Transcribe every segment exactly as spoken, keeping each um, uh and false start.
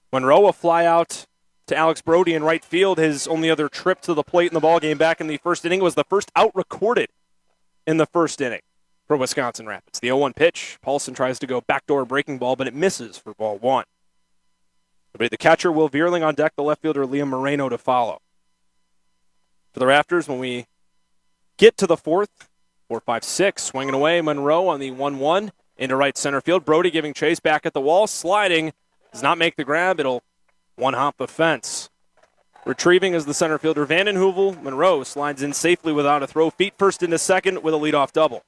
Monroe a fly out to Alex Brody in right field. His only other trip to the plate in the ballgame back in the first inning was the first out recorded in the first inning for Wisconsin Rapids. The oh one pitch. Paulson tries to go backdoor breaking ball, but it misses for ball one. The catcher, Will Vierling, on deck. The left fielder, Liam Moreno, to follow. For the Raptors, when we get to the fourth, four five six, swinging away, Monroe on the one one into right center field. Brody giving chase back at the wall, sliding, does not make the grab. It'll one-hop the fence. Retrieving is the center fielder, Vanden Heuvel. Monroe slides in safely without a throw. Feet first into second with a leadoff double.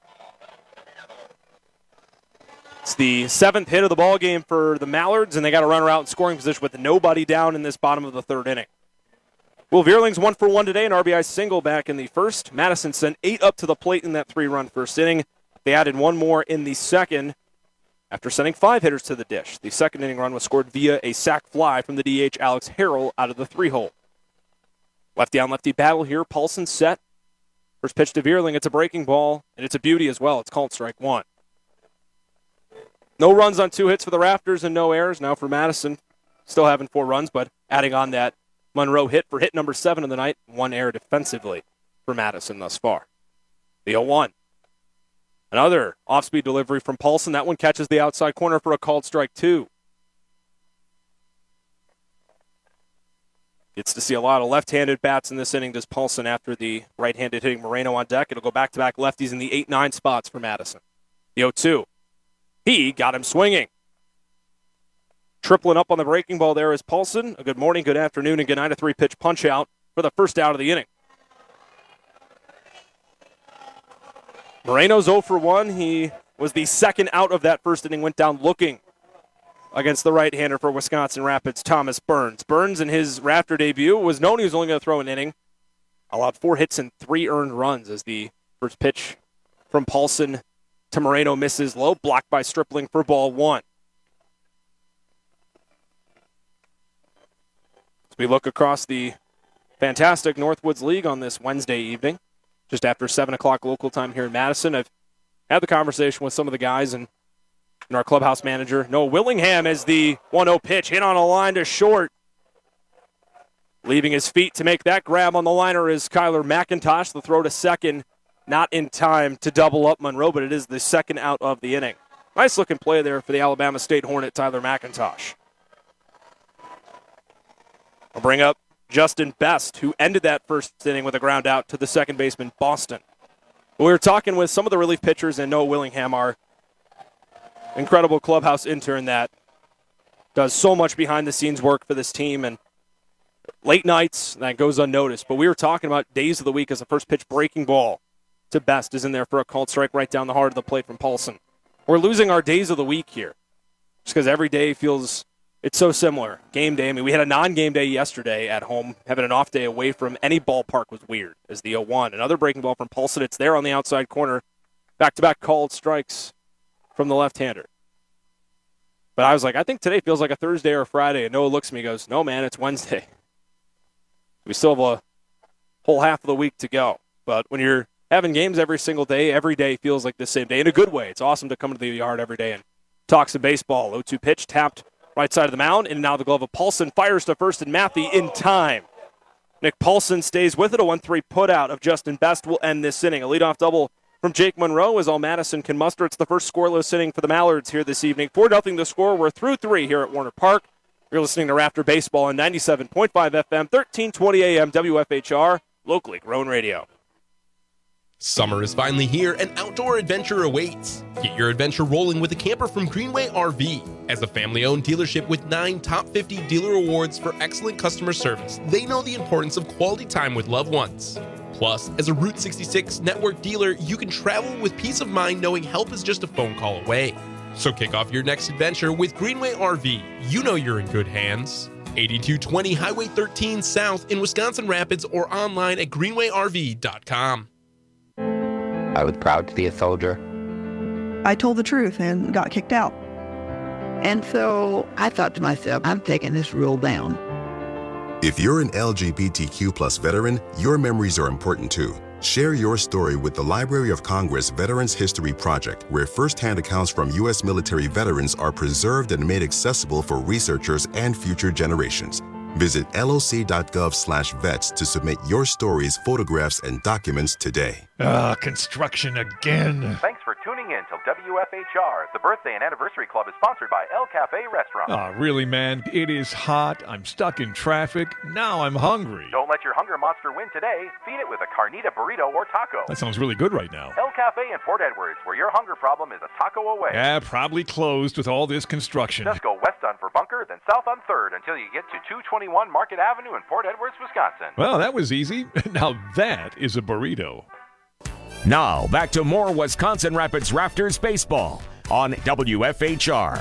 It's the seventh hit of the ball game for the Mallards, and they got a runner out in scoring position with nobody down in this bottom of the third inning. Will Vierling's one for one today, an R B I single back in the first. Madison sent eight up to the plate in that three-run first inning. They added one more in the second after sending five hitters to the dish. The second inning run was scored via a sac fly from the D H Alex Harrell out of the three-hole. Lefty-on-lefty battle here. Paulson set. First pitch to Vierling. It's a breaking ball, and it's a beauty as well. It's called strike one. No runs on two hits for the Raptors and no errors. Now for Madison, still having four runs, but adding on that Monroe hit for hit number seven of the night. One error defensively for Madison thus far. The oh one. Another off-speed delivery from Paulson. That one catches the outside corner for a called strike two. Gets to see a lot of left-handed bats in this inning, does Paulson, after the right-handed hitting Moreno on deck. It'll go back-to-back lefties in the eight nine spots for Madison. The oh two. He got him swinging. Tripling up on the breaking ball there is Paulson. A good morning, good afternoon, and good night. A three-pitch punch-out for the first out of the inning. Moreno's oh for one. He was the second out of that first inning, went down looking against the right-hander for Wisconsin Rapids, Thomas Burns. Burns, in his Raptor debut, was known he was only going to throw an inning. Allowed four hits and three earned runs as the first pitch from Paulson to Moreno misses low, blocked by Stripling for ball one. As we look across the fantastic Northwoods League on this Wednesday evening, just after seven o'clock local time here in Madison, I've had the conversation with some of the guys and, and our clubhouse manager, Noah Willingham, as the one oh pitch hit on a line to short. Leaving his feet to make that grab on the liner is Kyler McIntosh. The throw to second, not in time to double up Monroe, but it is the second out of the inning. Nice looking play there for the Alabama State Hornet, Tyler McIntosh. I'll bring up Justin Best, who ended that first inning with a ground out to the second baseman, Boston. We were talking with some of the relief pitchers and Noah Willingham, our incredible clubhouse intern that does so much behind-the-scenes work for this team, and late nights, that goes unnoticed. But we were talking about days of the week as the first pitch breaking ball to Best is in there for a called strike right down the heart of the plate from Paulson. We're losing our days of the week here just because every day feels it's so similar. Game day, I mean, we had a non-game day yesterday at home. Having an off day away from any ballpark was weird as the oh one. Another breaking ball from Paulson. It's there on the outside corner. Back-to-back called strikes from the left-hander. But I was like, I think today feels like a Thursday or a Friday. And Noah looks at me and goes, no, man, it's Wednesday. We still have a whole half of the week to go. But when you're having games every single day, every day feels like the same day in a good way. It's awesome to come to the yard every day and talk some baseball. oh two pitch, tapped right side of the mound, and now the glove of Paulson fires to first, and Matthew in time. Nick Paulson stays with it. A one three putout of Justin Best will end this inning. A leadoff double from Jake Monroe is all Madison can muster. It's the first scoreless inning for the Mallards here this evening. four nothing to score. We're through three here at Warner Park. You're listening to Raptor Baseball on ninety-seven point five F M, thirteen twenty A M, W F H R, locally grown radio. Summer is finally here and outdoor adventure awaits. Get your adventure rolling with a camper from Greenway R V. As a family-owned dealership with nine top fifty dealer awards for excellent customer service, they know the importance of quality time with loved ones. Plus, as a Route sixty-six network dealer, you can travel with peace of mind knowing help is just a phone call away. So kick off your next adventure with Greenway R V. You know you're in good hands. eighty-two twenty Highway thirteen South in Wisconsin Rapids or online at greenway r v dot com. I was proud to be a soldier. I told the truth and got kicked out. And so I thought to myself, I'm taking this rule down. If you're an L G B T Q plus veteran, your memories are important too. Share your story with the Library of Congress Veterans History Project, where first-hand accounts from U S military veterans are preserved and made accessible for researchers and future generations. Visit loc.gov slash vets to submit your stories, photographs, and documents today. Ah, construction again. Thanks for tuning in to W F H R. The Birthday and Anniversary Club is sponsored by El Cafe Restaurant. Ah, really, man? It is hot. I'm stuck in traffic. Now I'm hungry. Don't let your hunger monster win today. Feed it with a carnita burrito or taco. That sounds really good right now. El Cafe in Port Edwards, where your hunger problem is a taco away. Yeah, probably closed with all this construction. Just go west on Bunker, then south on third until you get to two twenty-one Market Avenue in Port Edwards, Wisconsin. Well, that was easy. Now that is a burrito. Now, back to more Wisconsin Rapids Raptors baseball on W F H R.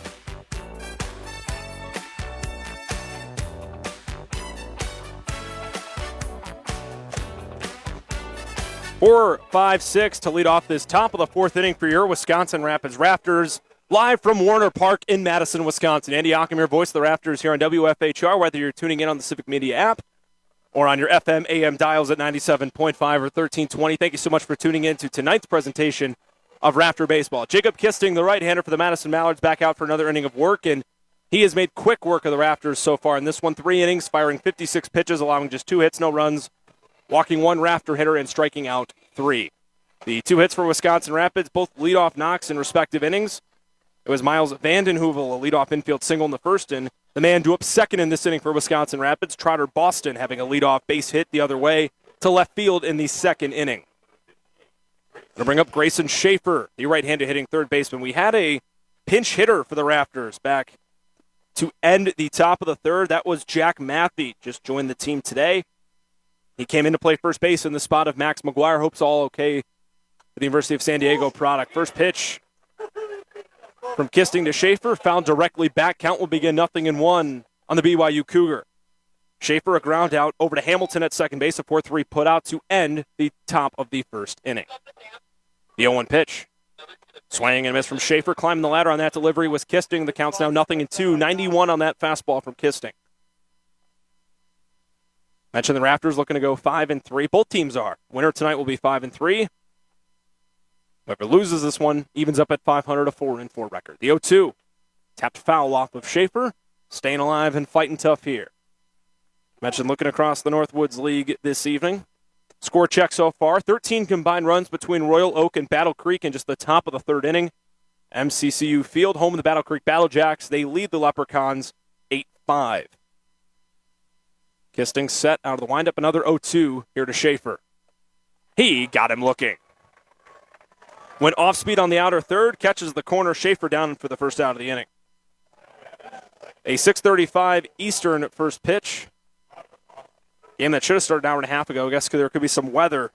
Four, five, six to lead off this top of the fourth inning for your Wisconsin Rapids Raptors. Live from Warner Park in Madison, Wisconsin. Andy Ockham, voice of the Raptors here on W F H R, whether you're tuning in on the Civic Media app or on your F M, A M dials at ninety-seven point five or thirteen twenty. Thank you so much for tuning in to tonight's presentation of Raptor Baseball. Jacob Kisting, the right-hander for the Madison Mallards, back out for another inning of work, and he has made quick work of the Raptors so far in this one. Three innings, firing fifty-six pitches, allowing just two hits, no runs, walking one Raptor hitter, and striking out three. The two hits for Wisconsin Rapids, both leadoff knocks in respective innings. It was Miles Vandenheuvel, a leadoff infield single in the first, and the man drew up second in this inning for Wisconsin Rapids. Trotter Boston having a leadoff base hit the other way to left field in the second inning. Going to bring up Grayson Schaefer, the right-handed hitting third baseman. We had a pinch hitter for the Raptors back to end the top of the third. That was Jack Matthey, just joined the team today. He came in to play first base in the spot of Max McGuire. Hopes all okay for the University of San Diego product. First pitch from Kisting to Schaefer, found directly back. Count will begin nothing in one on the B Y U Cougar. Schaefer a ground out over to Hamilton at second base, a four three put out to end the top of the first inning. The oh one pitch. Swing and a miss from Schaefer. Climbing the ladder on that delivery was Kisting. The count's now nothing in two. ninety-one on that fastball from Kisting. Mentioned the Raptors looking to go five and three. Both teams are. Winner tonight will be five and three. Whoever loses this one evens up at five hundred, a four and four record. The oh two, tapped foul off of Schaefer, staying alive and fighting tough here. Mentioned looking across the Northwoods League this evening. Score check so far, thirteen combined runs between Royal Oak and Battle Creek in just the top of the third inning. M C C U Field, home of the Battle Creek Battlejacks. They lead the Leprechauns eight five. Kisting set out of the windup, another oh two here to Schaefer. He got him looking. Went off speed on the outer third, catches the corner. Schaefer down for the first out of the inning. A six thirty-five Eastern first pitch. Game that should have started an hour and a half ago. I guess there could be some weather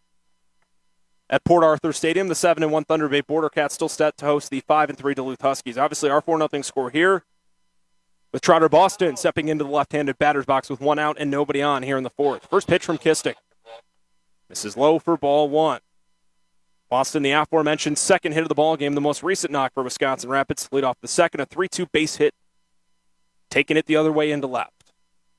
at Port Arthur Stadium. The seven and one Thunder Bay Border Cats still set to host the five and three Duluth Huskies. Obviously, our four nothing score here, with Trotter Boston stepping into the left-handed batter's box with one out and nobody on here in the fourth. First pitch from Kisting. Misses low for ball one. Boston, the aforementioned second hit of the ball game, the most recent knock for Wisconsin Rapids. Lead off the second, a three two base hit, taking it the other way into left.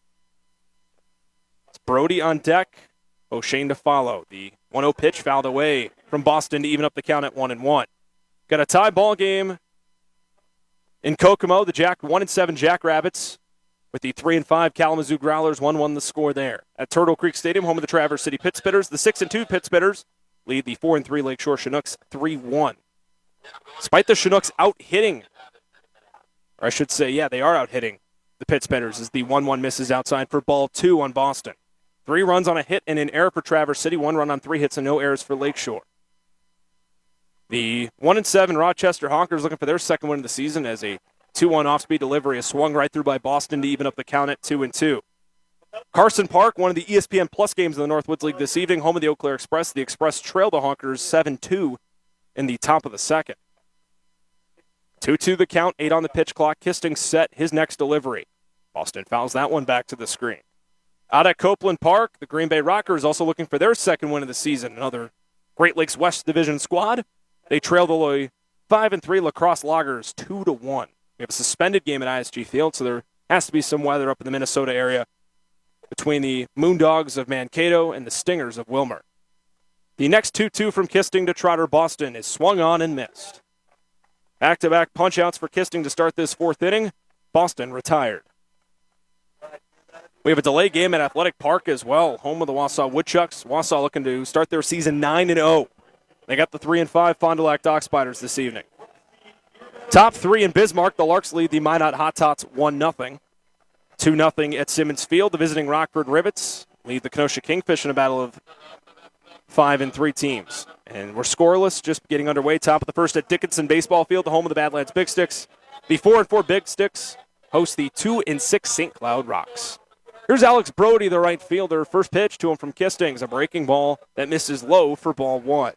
It's Brody on deck, O'Shane to follow. The one oh pitch fouled away from Boston to even up the count at one and one. Got a tie ball game in Kokomo. The Jack one and seven Jackrabbits with the three and five Kalamazoo Growlers one one the score there. At Turtle Creek Stadium, home of the Traverse City Pittsbitters, the six and two Pittsbitters lead the four and three Lakeshore Chinooks three one. Despite the Chinooks out-hitting, or I should say, yeah, they are out-hitting the Pittsbitters as the one one misses outside for ball two on Boston. Three runs on a hit and an error for Traverse City, one run on three hits and no errors for Lakeshore. The one and seven Rochester Honkers looking for their second win of the season as a two one off-speed delivery is swung right through by Boston to even up the count at two and two. Carson Park, one of the E S P N Plus games in the Northwoods League this evening, home of the Eau Claire Express. The Express trailed the Honkers seven two in the top of the second. two two the count, eight on the pitch clock. Kisting set his next delivery. Boston fouls that one back to the screen. Out at Copeland Park, the Green Bay Rockers also looking for their second win of the season. Another Great Lakes West Division squad. They trail the five and three Lacrosse Loggers two to one. We have a suspended game at I S G Field, so there has to be some weather up in the Minnesota area between the Moondogs of Mankato and the Stingers of Wilmer. The next two two from Kisting to Trotter Boston is swung on and missed. Back-to-back punch-outs for Kisting to start this fourth inning. Boston retired. We have a delay game at Athletic Park as well, home of the Wausau Woodchucks. Wausau looking to start their season nine and oh. They got the three and five Fond du Lac Dock Spiders this evening. Top three in Bismarck, the Larks lead the Minot Hot Tots one nothing. two nothing at Simmons Field. The visiting Rockford Rivets lead the Kenosha Kingfish in a battle of five and three teams. And we're scoreless, just getting underway. Top of the first at Dickinson Baseball Field, the home of the Badlands Big Sticks. The four and four Big Sticks host the two and six Saint Cloud Rocks. Here's Alex Brody, the right fielder. First pitch to him from Kistings, a breaking ball that misses low for ball one.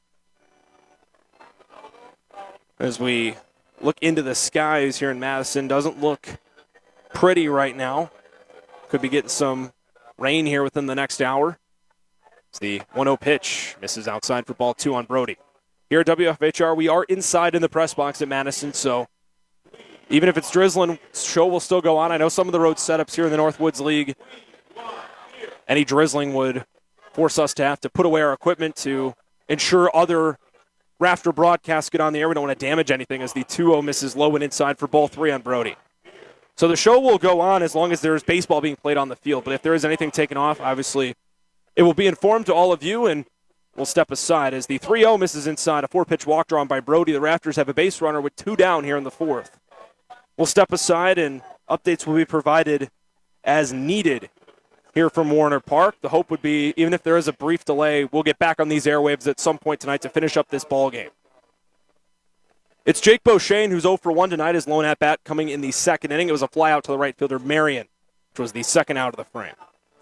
As we look into the skies here in Madison, doesn't look pretty right now. Could be getting some rain here within the next hour. It's the one oh pitch. Misses outside for ball two on Brody. Here at W F H R, we are inside in the press box at Madison, so even if it's drizzling, show will still go on. I know some of the road setups here in the Northwoods League, any drizzling would force us to have to put away our equipment to ensure other Rafter broadcasts get on the air. We don't want to damage anything as the two oh misses low and inside for ball three on Brody. So the show will go on as long as there's baseball being played on the field. But if there is anything taken off, obviously it will be informed to all of you, and we'll step aside as the three oh misses inside. A four-pitch walk drawn by Brody. The Rafters have a base runner with two down here in the fourth. We'll step aside, and updates will be provided as needed here from Warner Park. The hope would be, even if there is a brief delay, we'll get back on these airwaves at some point tonight to finish up this ball game. It's Jake Beauchene, who's oh for one tonight, his lone at-bat coming in the second inning. It was a fly out to the right fielder, Marion, which was the second out of the frame.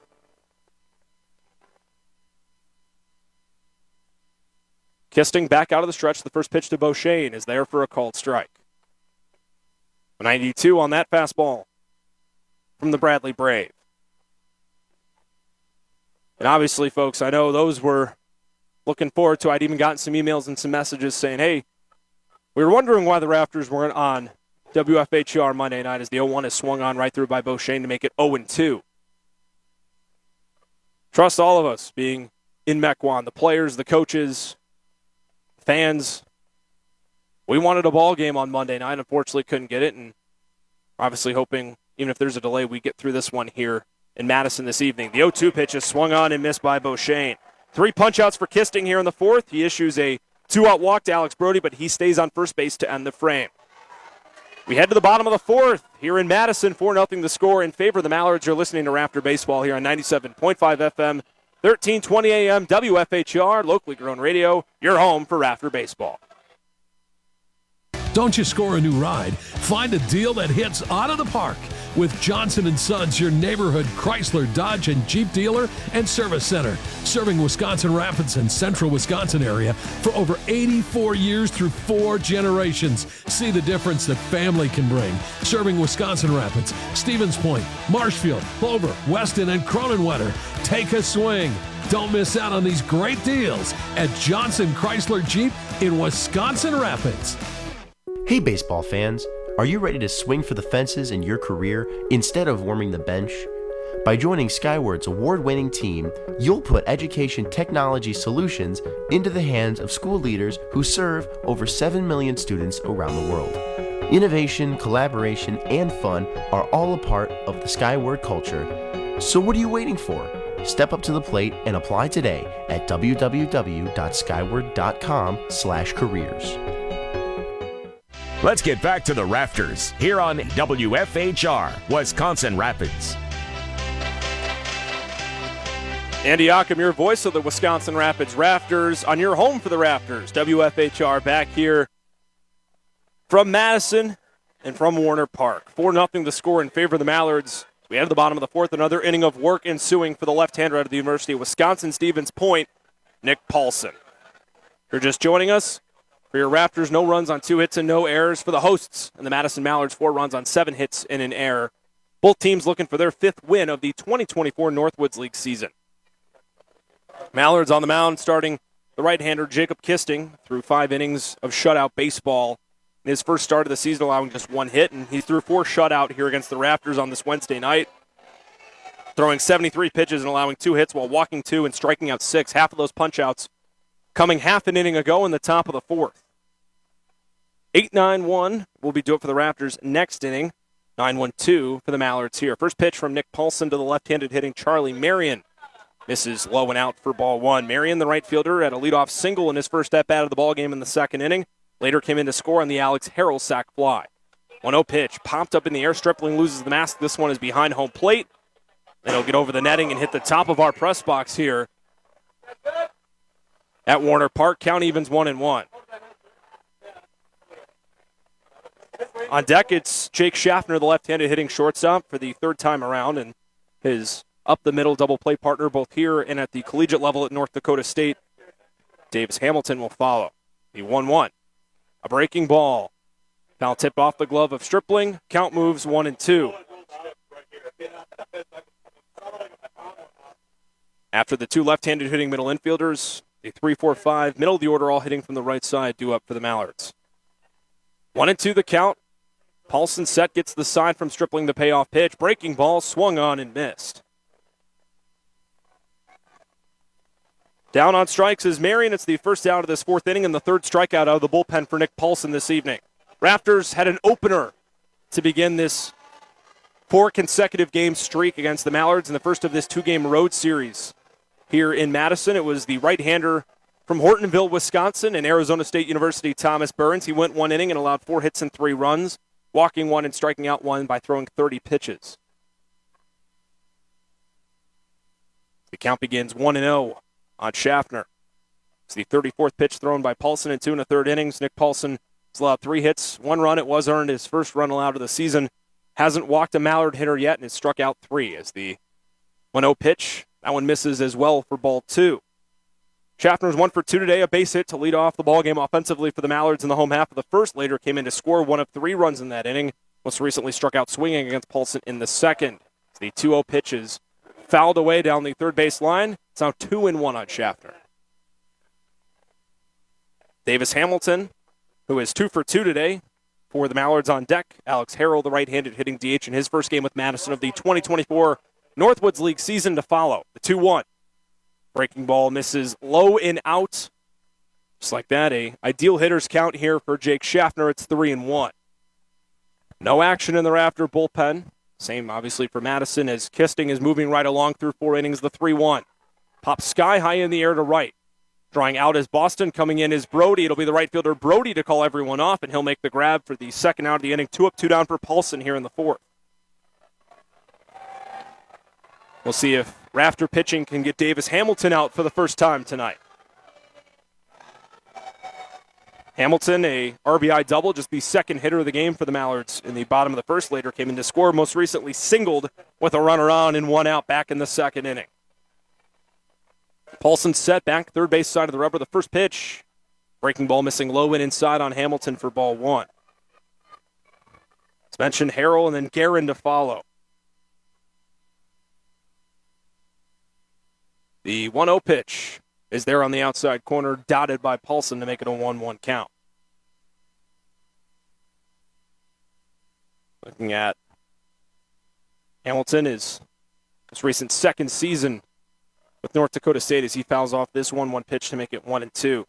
Kisting back out of the stretch. The first pitch to Beauchene is there for a called strike. ninety-two on that fastball from the Bradley Brave. And obviously, folks, I know those were looking forward to. I'd even gotten some emails and some messages saying, hey, we were wondering why the Rafters weren't on W F H R Monday night as the oh one is swung on right through by Beauchene to make it oh and two. Trust all of us being in Mequon, the players, the coaches, fans. We wanted a ball game on Monday night. Unfortunately, couldn't get it, and obviously hoping, even if there's a delay, we get through this one here in Madison this evening. The oh two pitch is swung on and missed by Beauchene. Three punch-outs for Kisting here in the fourth. He issues a two-out walk to Alex Brody, but he stays on first base to end the frame. We head to the bottom of the fourth here in Madison. four nothing the score in favor of the Mallards. You're listening to Rafter Baseball here on ninety-seven point five F M, thirteen twenty A M, W F H R, locally grown radio. Your home for Rafter Baseball. Don't just score a new ride. Find a deal that hits out of the park with Johnson and Sons, your neighborhood Chrysler, Dodge, and Jeep dealer and service center. Serving Wisconsin Rapids and central Wisconsin area for over eighty-four years through four generations. See the difference that family can bring. Serving Wisconsin Rapids, Stevens Point, Marshfield, Clover, Weston, and Cronenwetter. Take a swing. Don't miss out on these great deals at Johnson Chrysler Jeep in Wisconsin Rapids. Hey baseball fans, are you ready to swing for the fences in your career instead of warming the bench? By joining Skyward's award-winning team, you'll put education technology solutions into the hands of school leaders who serve over seven million students around the world. Innovation, collaboration, and fun are all a part of the Skyward culture. So what are you waiting for? Step up to the plate and apply today at w w w dot skyward dot com slash careers. Let's get back to the Rafters here on W F H R, Wisconsin Rapids. Andy Ockham, your voice of the Wisconsin Rapids Rafters, on your home for the Rafters. W F H R back here from Madison and from Warner Park. four nothing the score in favor of the Mallards. We head to the bottom of the fourth. Another inning of work ensuing for the left-hander out of the University of Wisconsin, Stevens Point, Nick Paulson. If you're just joining us, for your Raptors, no runs on two hits and no errors. For the hosts and the Madison Mallards, four runs on seven hits and an error. Both teams looking for their fifth win of the twenty twenty-four Northwoods League season. Mallards on the mound starting the right-hander Jacob Kisting through five innings of shutout baseball in his first start of the season, allowing just one hit, and he threw four shutout here against the Raptors on this Wednesday night, throwing seventy-three pitches and allowing two hits while walking two and striking out six. Half of those punch-outs coming half an inning ago in the top of the fourth. eight nine one will be do it for the Raptors next inning. nine one two for the Mallards here. First pitch from Nick Paulson to the left-handed hitting Charlie Marion. Misses low and out for ball one. Marion, the right fielder, had a leadoff single in his first at-bat of the ballgame in the second inning. Later came in to score on the Alex Harrell sac fly. one oh pitch, popped up in the air. Stripling loses the mask. This one is behind home plate. Then he'll get over the netting and hit the top of our press box here at Warner Park. Count evens one and one. On deck, it's Jake Schaffner, the left-handed hitting shortstop for the third time around, and his up-the-middle double-play partner both here and at the collegiate level at North Dakota State. Davis Hamilton will follow. The one one. A breaking ball. Foul tipped off the glove of Stripling. Count moves one and two. After the two left-handed hitting middle infielders, the three four five, middle of the order all hitting from the right side, due up for the Mallards. One and two the count. Paulson set, gets the sign from Stripling, the payoff pitch. Breaking ball, swung on and missed. Down on strikes is Marion. It's the first out of this fourth inning and the third strikeout out of the bullpen for Nick Paulson this evening. Raptors had an opener to begin this four consecutive game streak against the Mallards in the first of this two-game road series here in Madison. It was the right-hander from Hortonville, Wisconsin, and Arizona State University, Thomas Burns. He went one inning and allowed four hits and three runs, walking one and striking out one by throwing thirty pitches. The count begins one and oh on Schaffner. It's the thirty-fourth pitch thrown by Paulson in two and a third innings. Nick Paulson has allowed three hits, one run. It was earned his first run allowed of the season. Hasn't walked a Mallard hitter yet and has struck out three as the one oh pitch. That one misses as well for ball two. Schaffner's one for two today, a base hit to lead off the ballgame offensively for the Mallards in the home half of the first. Later came in to score one of three runs in that inning. Most recently struck out swinging against Paulson in the second. The two oh pitches fouled away down the third base line. It's now two and one on Schaffner. Davis Hamilton, who is two for two today for the Mallards on deck. Alex Harrell, the right-handed hitting D H in his first game with Madison of the twenty twenty-four Northwoods League season to follow. The two one. Breaking ball misses low and out. Just like that, a ideal hitter's count here for Jake Schaffner. It's three and one. No action in the Raptor bullpen. Same, obviously, for Madison as Kisting is moving right along through four innings. The three one. Pops sky high in the air to right. Drawing out is Boston. Coming in is Brody. It'll be the right fielder Brody to call everyone off, and he'll make the grab for the second out of the inning. Two up, two down for Paulson here in the fourth. We'll see if Raptor pitching can get Davis Hamilton out for the first time tonight. Hamilton, a R B I double, just the second hitter of the game for the Mallards in the bottom of the first. Later came in to score, most recently singled with a runner on and one out back in the second inning. Paulson set back, third base side of the rubber. The first pitch, breaking ball missing low and inside on Hamilton for ball one. As mentioned, Harrell and then Guerin to follow. The one oh pitch is there on the outside corner, dotted by Paulson to make it a one one count. Looking at Hamilton, his most recent second season with North Dakota State as he fouls off this one one pitch to make it one and two.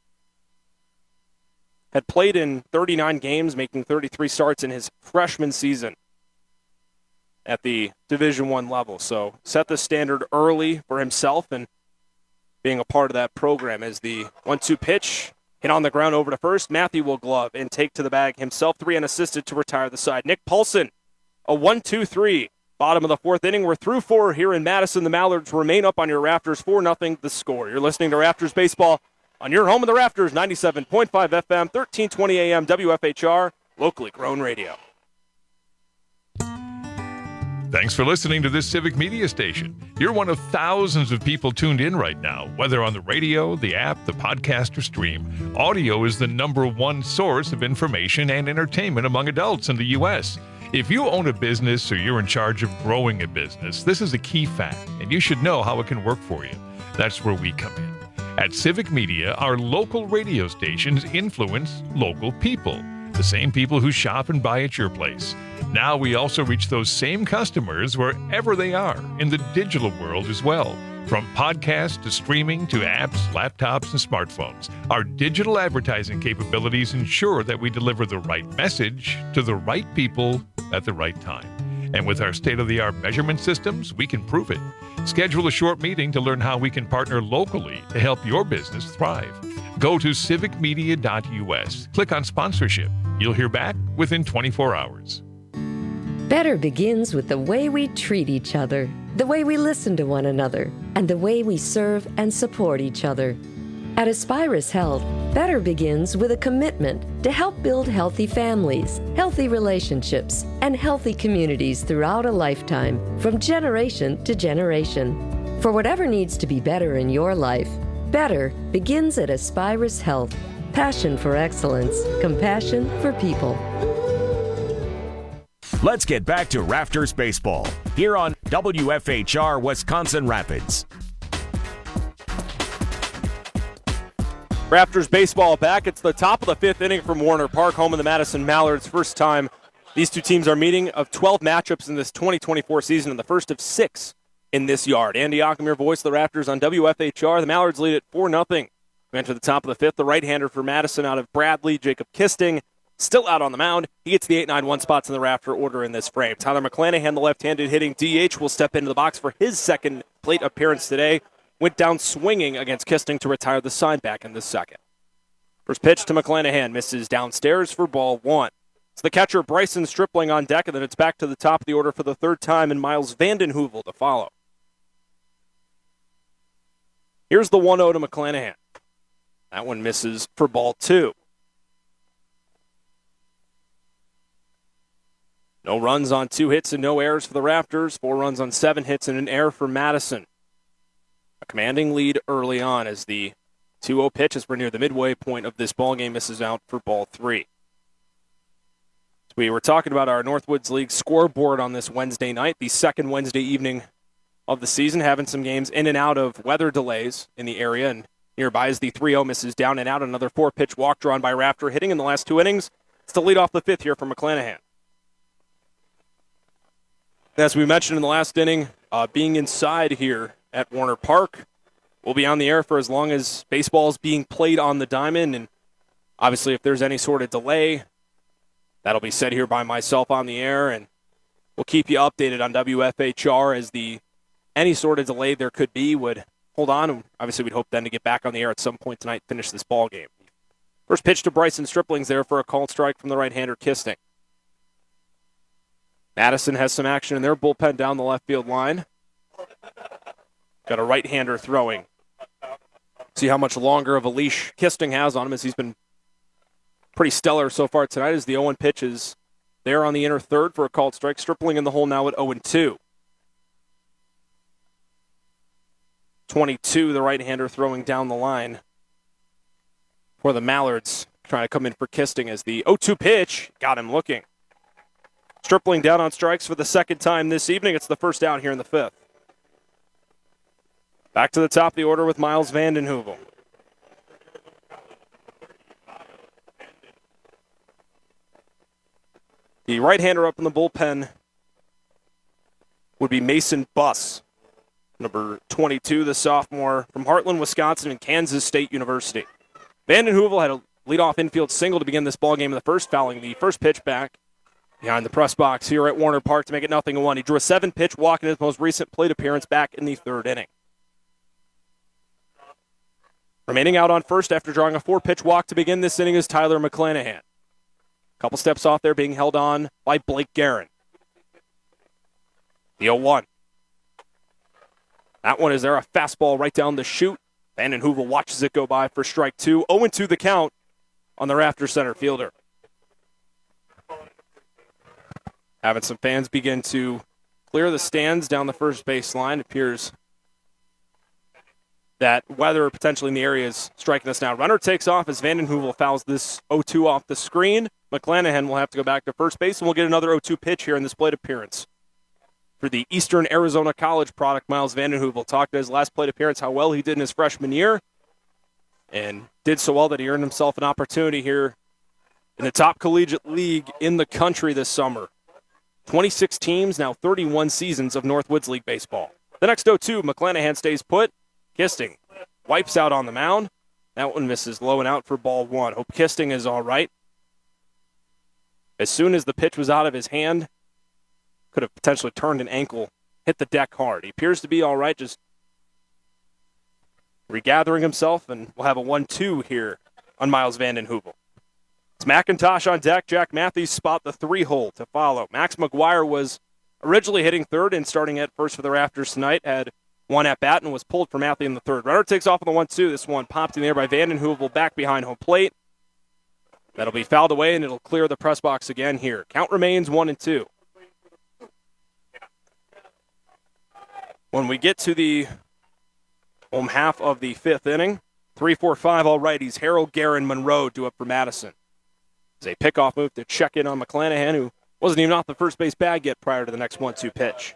Had played in thirty-nine games, making thirty-three starts in his freshman season at the Division One level. So set the standard early for himself and being a part of that program as the one two pitch hit on the ground over to first. Matthew will glove and take to the bag himself. Three unassisted to retire the side. Nick Paulson, a one two three. Bottom of the fourth inning. We're through four here in Madison. The Mallards remain up on your Raptors, four nothing the score. You're listening to Raptors Baseball on your home of the Raptors, ninety-seven point five F M, thirteen twenty A M, W F H R, locally grown radio. Thanks for listening to this Civic Media station. You're one of thousands of people tuned in right now, whether on the radio, the app, the podcast, or stream. Audio is the number one source of information and entertainment among adults in the U S If you own a business or you're in charge of growing a business, this is a key fact, and you should know how it can work for you. That's where we come in. At Civic Media, our local radio stations influence local people. the same people who shop and buy at your place. Now we also reach those same customers wherever they are in the digital world as well. From podcasts to streaming to apps, laptops, and smartphones, our digital advertising capabilities ensure that we deliver the right message to the right people at the right time. And with our state-of-the-art measurement systems, we can prove it. Schedule a short meeting to learn how we can partner locally to help your business thrive. Go to civic media dot U S. Click on sponsorship. You'll hear back within twenty-four hours. Better begins with the way we treat each other, the way we listen to one another, and the way we serve and support each other. At Aspirus Health, better begins with a commitment to help build healthy families, healthy relationships, and healthy communities throughout a lifetime, from generation to generation. For whatever needs to be better in your life, better begins at Aspirus Health. Passion for excellence, compassion for people. Let's get back to Rafters Baseball here on W F H R Wisconsin Rapids. Raptors baseball back. It's the top of the fifth inning from Warner Park, home of the Madison Mallards. First time these two teams are meeting of twelve matchups in this twenty twenty-four season, and the first of six in this yard. Andy Ockham, voice of the Raptors on W F H R. The Mallards lead at four nothing. We enter the top of the fifth. The right-hander for Madison out of Bradley, Jacob Kisting, still out on the mound. He gets the eight nine one spots in the Raptor order in this frame. Tyler McClanahan, the left-handed hitting D H, will step into the box for his second plate appearance today. Went down swinging against Kisting to retire the side back in the second. First pitch to McClanahan, misses downstairs for ball one. It's the catcher Bryson Stripling on deck, and then it's back to the top of the order for the third time, and Miles Vanden Heuvel to follow. Here's the one oh to McClanahan. That one misses for ball two. No runs on two hits and no errors for the Raptors. Four runs on seven hits and an error for Madison. A commanding lead early on as the two oh pitch, as we're near the midway point of this ballgame, misses out for ball three. So we were talking about our Northwoods League scoreboard on this Wednesday night, the second Wednesday evening of the season, having some games in and out of weather delays in the area, and nearby is the three oh misses down and out. Another four-pitch walk drawn by Raptor, hitting in the last two innings. It's the lead off the fifth here for McClanahan. As we mentioned in the last inning, uh, being inside here at Warner Park, we'll be on the air for as long as baseball is being played on the diamond, and obviously if there's any sort of delay, that'll be said here by myself on the air, and we'll keep you updated on W F H R as the any sort of delay there could be would hold on, and obviously we'd hope then to get back on the air at some point tonight, finish this ball game. First pitch to Bryson Stripling's there for a called strike from the right-hander Kisting. Madison has some action in their bullpen down the left field line. Got a right-hander throwing. See how much longer of a leash Kisting has on him, as he's been pretty stellar so far tonight, as the oh one pitch is there on the inner third for a called strike. Stripling in the hole now at oh and two. twenty-two, the right-hander throwing down the line for the Mallards, trying to come in for Kisting as the oh two pitch got him looking. Stripling down on strikes for the second time this evening. It's the first out here in the fifth. Back to the top of the order with Miles Vanden Heuvel. The right-hander up in the bullpen would be Mason Buss, number twenty-two, the sophomore from Heartland, Wisconsin, and Kansas State University. Vanden Heuvel had a leadoff infield single to begin this ballgame in the first, fouling the first pitch back behind the press box here at Warner Park to make it nothing to one. He drew a seven-pitch walk in his most recent plate appearance back in the third inning. Remaining out on first after drawing a four-pitch walk to begin this inning is Tyler McClanahan. A couple steps off there, being held on by Blake Guerin. The oh one. That one is there, a fastball right down the chute. Vanden Heuvel watches it go by for strike two. oh and two the count on the Raptor center fielder. Having some fans begin to clear the stands down the first base line. It appears that weather potentially in the area is striking us now. Runner takes off as Vanden Heuvel fouls this oh two off the screen. McClanahan will have to go back to first base, and we'll get another oh two pitch here in this plate appearance. For the Eastern Arizona College product, Miles Vanden Heuvel talked at his last plate appearance how well he did in his freshman year, and did so well that he earned himself an opportunity here in the top collegiate league in the country this summer. twenty-six teams, now thirty-one seasons of Northwoods League baseball. The next oh two, McClanahan stays put. Kisting wipes out on the mound. That one misses low and out for ball one. Hope Kisting is all right. As soon as the pitch was out of his hand, could have potentially turned an ankle, hit the deck hard. He appears to be all right, just regathering himself, and we'll have a one two here on Miles Vanden Heuvel. It's McIntosh on deck. Jack Matthews spot the three-hole to follow. Max McGuire was originally hitting third and starting at first for the Raptors tonight, had one at bat and was pulled for Matthew in the third. Runner takes off on the one two. This one popped in the air by Vanden Heuvel back behind home plate. That'll be fouled away, and it'll clear the press box again here. Count remains one and two. When we get to the home half of the fifth inning, three four five all righties. Harold, Guerin, Monroe do up for Madison. It's a pickoff move to check in on McClanahan, who wasn't even off the first base bag yet prior to the next one two pitch.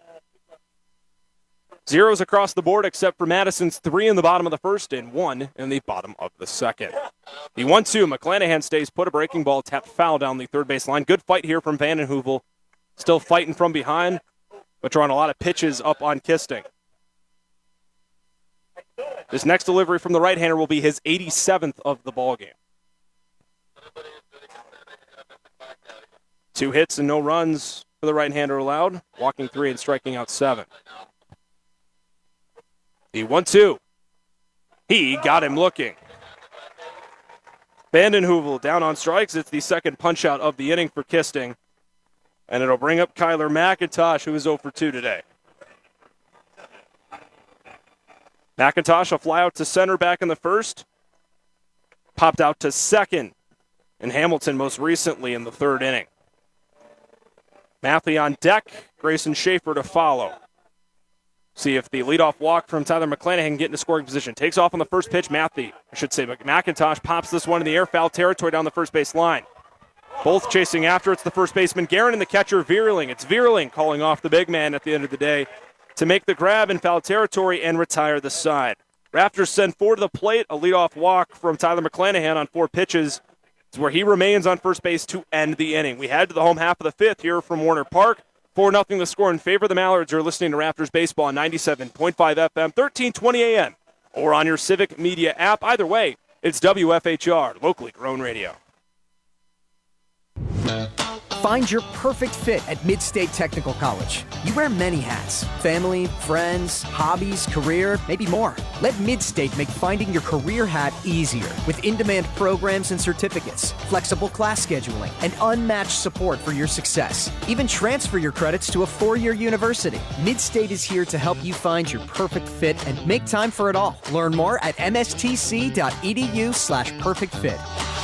Zeros across the board except for Madison's three in the bottom of the first and one in the bottom of the second. The one two, McClanahan stays put, a breaking ball tapped foul down the third base line. Good fight here from Vanden Heuvel. Still fighting from behind, but drawing a lot of pitches up on Kisting. This next delivery from the right-hander will be his eighty-seventh of the ballgame. Two hits and no runs for the right-hander allowed, walking three and striking out seven. The one two. He got him looking. Vanden Heuvel down on strikes. It's the second punch-out of the inning for Kisting. And it'll bring up Kyler McIntosh, who is oh for two today. McIntosh will fly out to center back in the first. Popped out to second in Hamilton most recently in the third inning. Matthew on deck. Grayson Schaefer to follow. See if the leadoff walk from Tyler McClanahan can get into scoring position. Takes off on the first pitch. Matthew, I should say, McIntosh pops this one in the air. Foul territory down the first base line. Both chasing after. It's the first baseman, Guerin, and the catcher, Vierling. It's Vierling calling off the big man at the end of the day to make the grab in foul territory and retire the side. Raptors send four to the plate. A leadoff walk from Tyler McClanahan on four pitches. It's where he remains on first base to end the inning. We head to the home half of the fifth here from Warner Park. four nothing the score in favor of the Mallards. You're listening to Raptors Baseball on ninety-seven point five F M, thirteen twenty A M, or on your Civic Media app. Either way, it's W F H R, locally grown radio. Find your perfect fit at Mid-State Technical College. You wear many hats: family, friends, hobbies, career, maybe more. Let Mid-State make finding your career hat easier with in-demand programs and certificates, flexible class scheduling, and unmatched support for your success. Even transfer your credits to a four-year university. Mid-State is here to help you find your perfect fit and make time for it all. Learn more at mstc.edu slash perfect fit.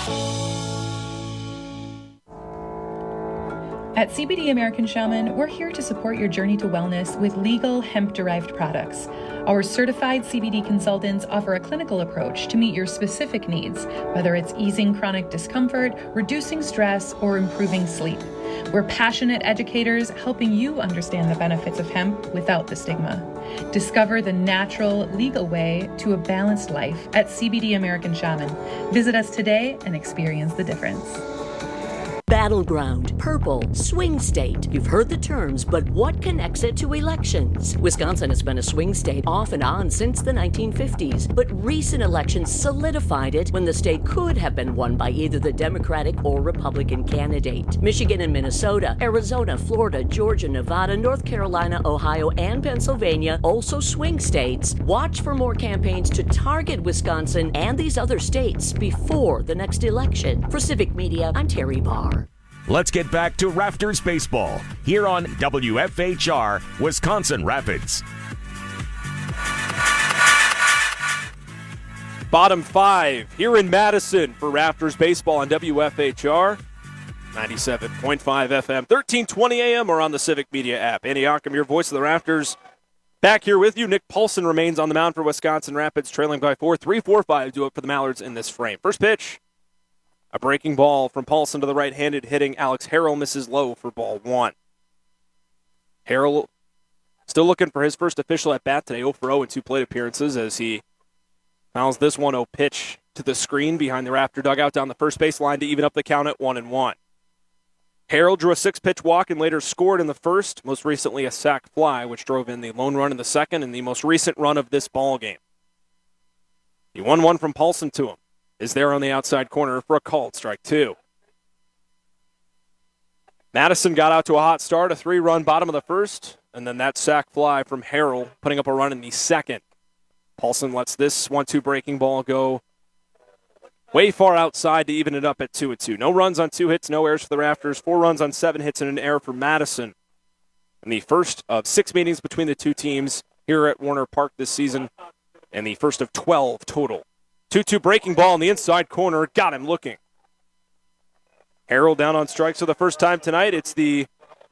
At C B D American Shaman, we're here to support your journey to wellness with legal hemp-derived products. Our certified C B D consultants offer a clinical approach to meet your specific needs, whether it's easing chronic discomfort, reducing stress, or improving sleep. We're passionate educators helping you understand the benefits of hemp without the stigma. Discover the natural, legal way to a balanced life at C B D American Shaman. Visit us today and experience the difference. Battleground, purple, swing state. You've heard the terms, but what connects it to elections? Wisconsin has been a swing state off and on since the nineteen fifties, but recent elections solidified it when the state could have been won by either the Democratic or Republican candidate. Michigan and Minnesota, Arizona, Florida, Georgia, Nevada, North Carolina, Ohio, and Pennsylvania, also swing states. Watch for more campaigns to target Wisconsin and these other states before the next election. For Civic Media, I'm Terry Barr. Let's get back to Raptors baseball here on W F H R, Wisconsin Rapids. Bottom five here in Madison for Raptors baseball on W F H R, ninety-seven point five F M, thirteen twenty A M, or on the Civic Media app. Andy Ockham, your voice of the Raptors, back here with you. Nick Paulson remains on the mound for Wisconsin Rapids, trailing by four. three four five do it for the Mallards in this frame. First pitch. A breaking ball from Paulson to the right-handed hitting Alex Harrell, misses low for ball one. Harrell still looking for his first official at bat today, oh for oh in two plate appearances as he fouls this one oh pitch to the screen behind the Raptor dugout down the first base line to even up the count at one and one. Harrell drew a six-pitch walk and later scored in the first, most recently a sac fly, which drove in the lone run in the second and the most recent run of this ball game. The one one from Paulson to him is there on the outside corner for a called strike two. Madison got out to a hot start, a three-run bottom of the first, and then that sac fly from Harrell putting up a run in the second. Paulson lets this one two breaking ball go way far outside to even it up at two and two. No runs on two hits, no errors for the Raptors. Four runs on seven hits and an error for Madison. And the first of six meetings between the two teams here at Warner Park this season, and the first of twelve total. two two breaking ball in the inside corner. Got him looking. Harrell down on strikes for the first time tonight. It's the,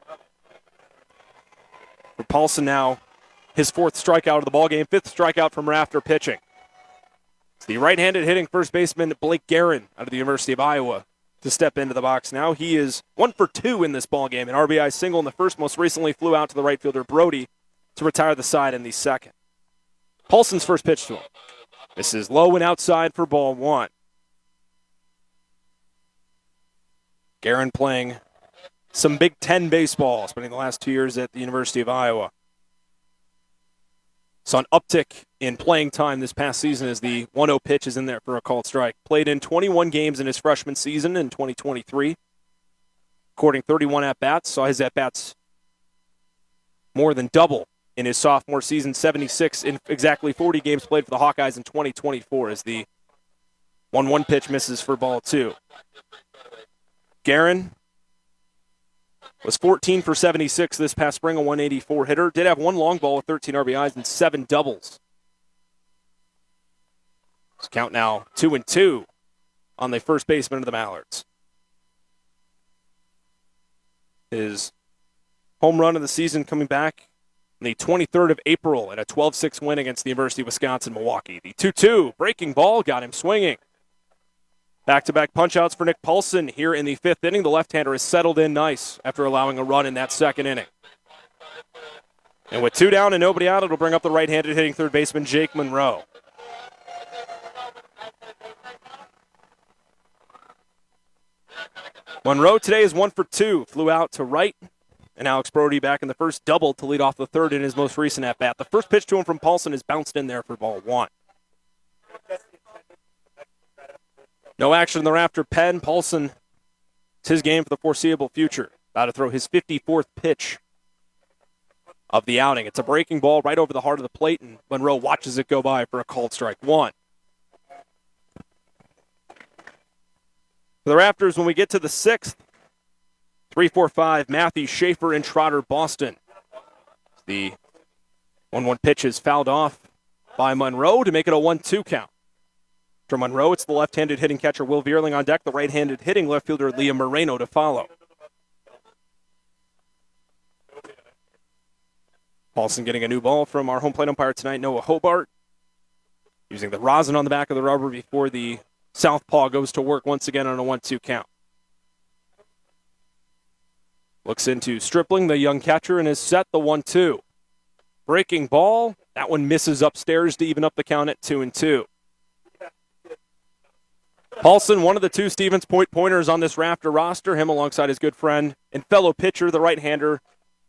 for Paulson now, his fourth strikeout of the ballgame, fifth strikeout from Rafter pitching. It's the right-handed hitting first baseman Blake Guerin out of the University of Iowa to step into the box now. He is one for two in this ballgame. An R B I single in the first, most recently flew out to the right fielder Brody to retire the side in the second. Paulson's first pitch to him. This is low and outside for ball one. Guerin playing some Big Ten baseball, spending the last two years at the University of Iowa. Saw an uptick in playing time this past season as the one oh pitch is in there for a called strike. Played in twenty-one games in his freshman season in twenty twenty-three. Recording thirty-one at-bats. Saw his at-bats more than double in his sophomore season. seventy-six in exactly forty games played for the Hawkeyes in twenty twenty-four as the one one pitch misses for ball two. Guerin was fourteen for seventy-six this past spring, a one eighty-four hitter. Did have one long ball with thirteen R B Is and seven doubles. Let's count now two and two on the first baseman of the Mallards. His home run of the season coming back on the twenty-third of April in a twelve six win against the University of Wisconsin-Milwaukee. The two two breaking ball got him swinging. Back-to-back punch-outs for Nick Paulson here in the fifth inning. The left-hander is settled in nice after allowing a run in that second inning. And with two down and nobody out, it'll bring up the right-handed hitting third baseman Jake Monroe. Monroe today is one for two. Flew out to right, and Alex Brody back in the first, doubled to lead off the third in his most recent at-bat. The first pitch to him from Paulson is bounced in there for ball one. No action in the Raptor pen. Paulson, it's his game for the foreseeable future. About to throw his fifty-fourth pitch of the outing. It's a breaking ball right over the heart of the plate, and Monroe watches it go by for a called strike one. For the Raptors, when we get to the sixth, three four five, Matthews, Schaefer, and Trotter, Boston. The one one pitch is fouled off by Monroe to make it a one two count. For Monroe, it's the left-handed hitting catcher Will Vierling on deck, the right-handed hitting left fielder Liam Moreno to follow. Paulson getting a new ball from our home plate umpire tonight, Noah Hobart, using the rosin on the back of the rubber before the southpaw goes to work once again on a one two count. Looks into Stripling, the young catcher, and is set the one two. Breaking ball, that one misses upstairs to even up the count at two and two. Paulson, one of the two Stevens Point pointers on this Raptor roster, him alongside his good friend and fellow pitcher, the right-hander,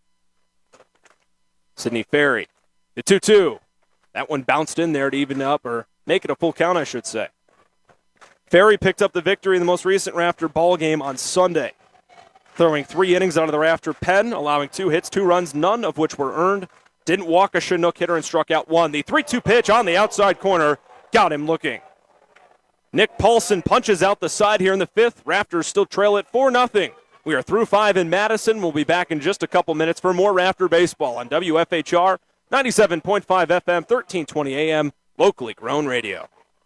Sidney Ferry. The two two. That one bounced in there to even up, or make it a full count, I should say. Ferry picked up the victory in the most recent Raptor ball game on Sunday, throwing three innings out of the Raptor pen, allowing two hits, two runs, none of which were earned. Didn't walk a Chinook hitter and struck out one. The three two pitch on the outside corner got him looking. Nick Paulson punches out the side here in the fifth. Raptors still trail it four nothing. We are through five in Madison. We'll be back in just a couple minutes for more Raptor baseball on W F H R, ninety-seven point five F M, thirteen twenty A M, locally grown radio.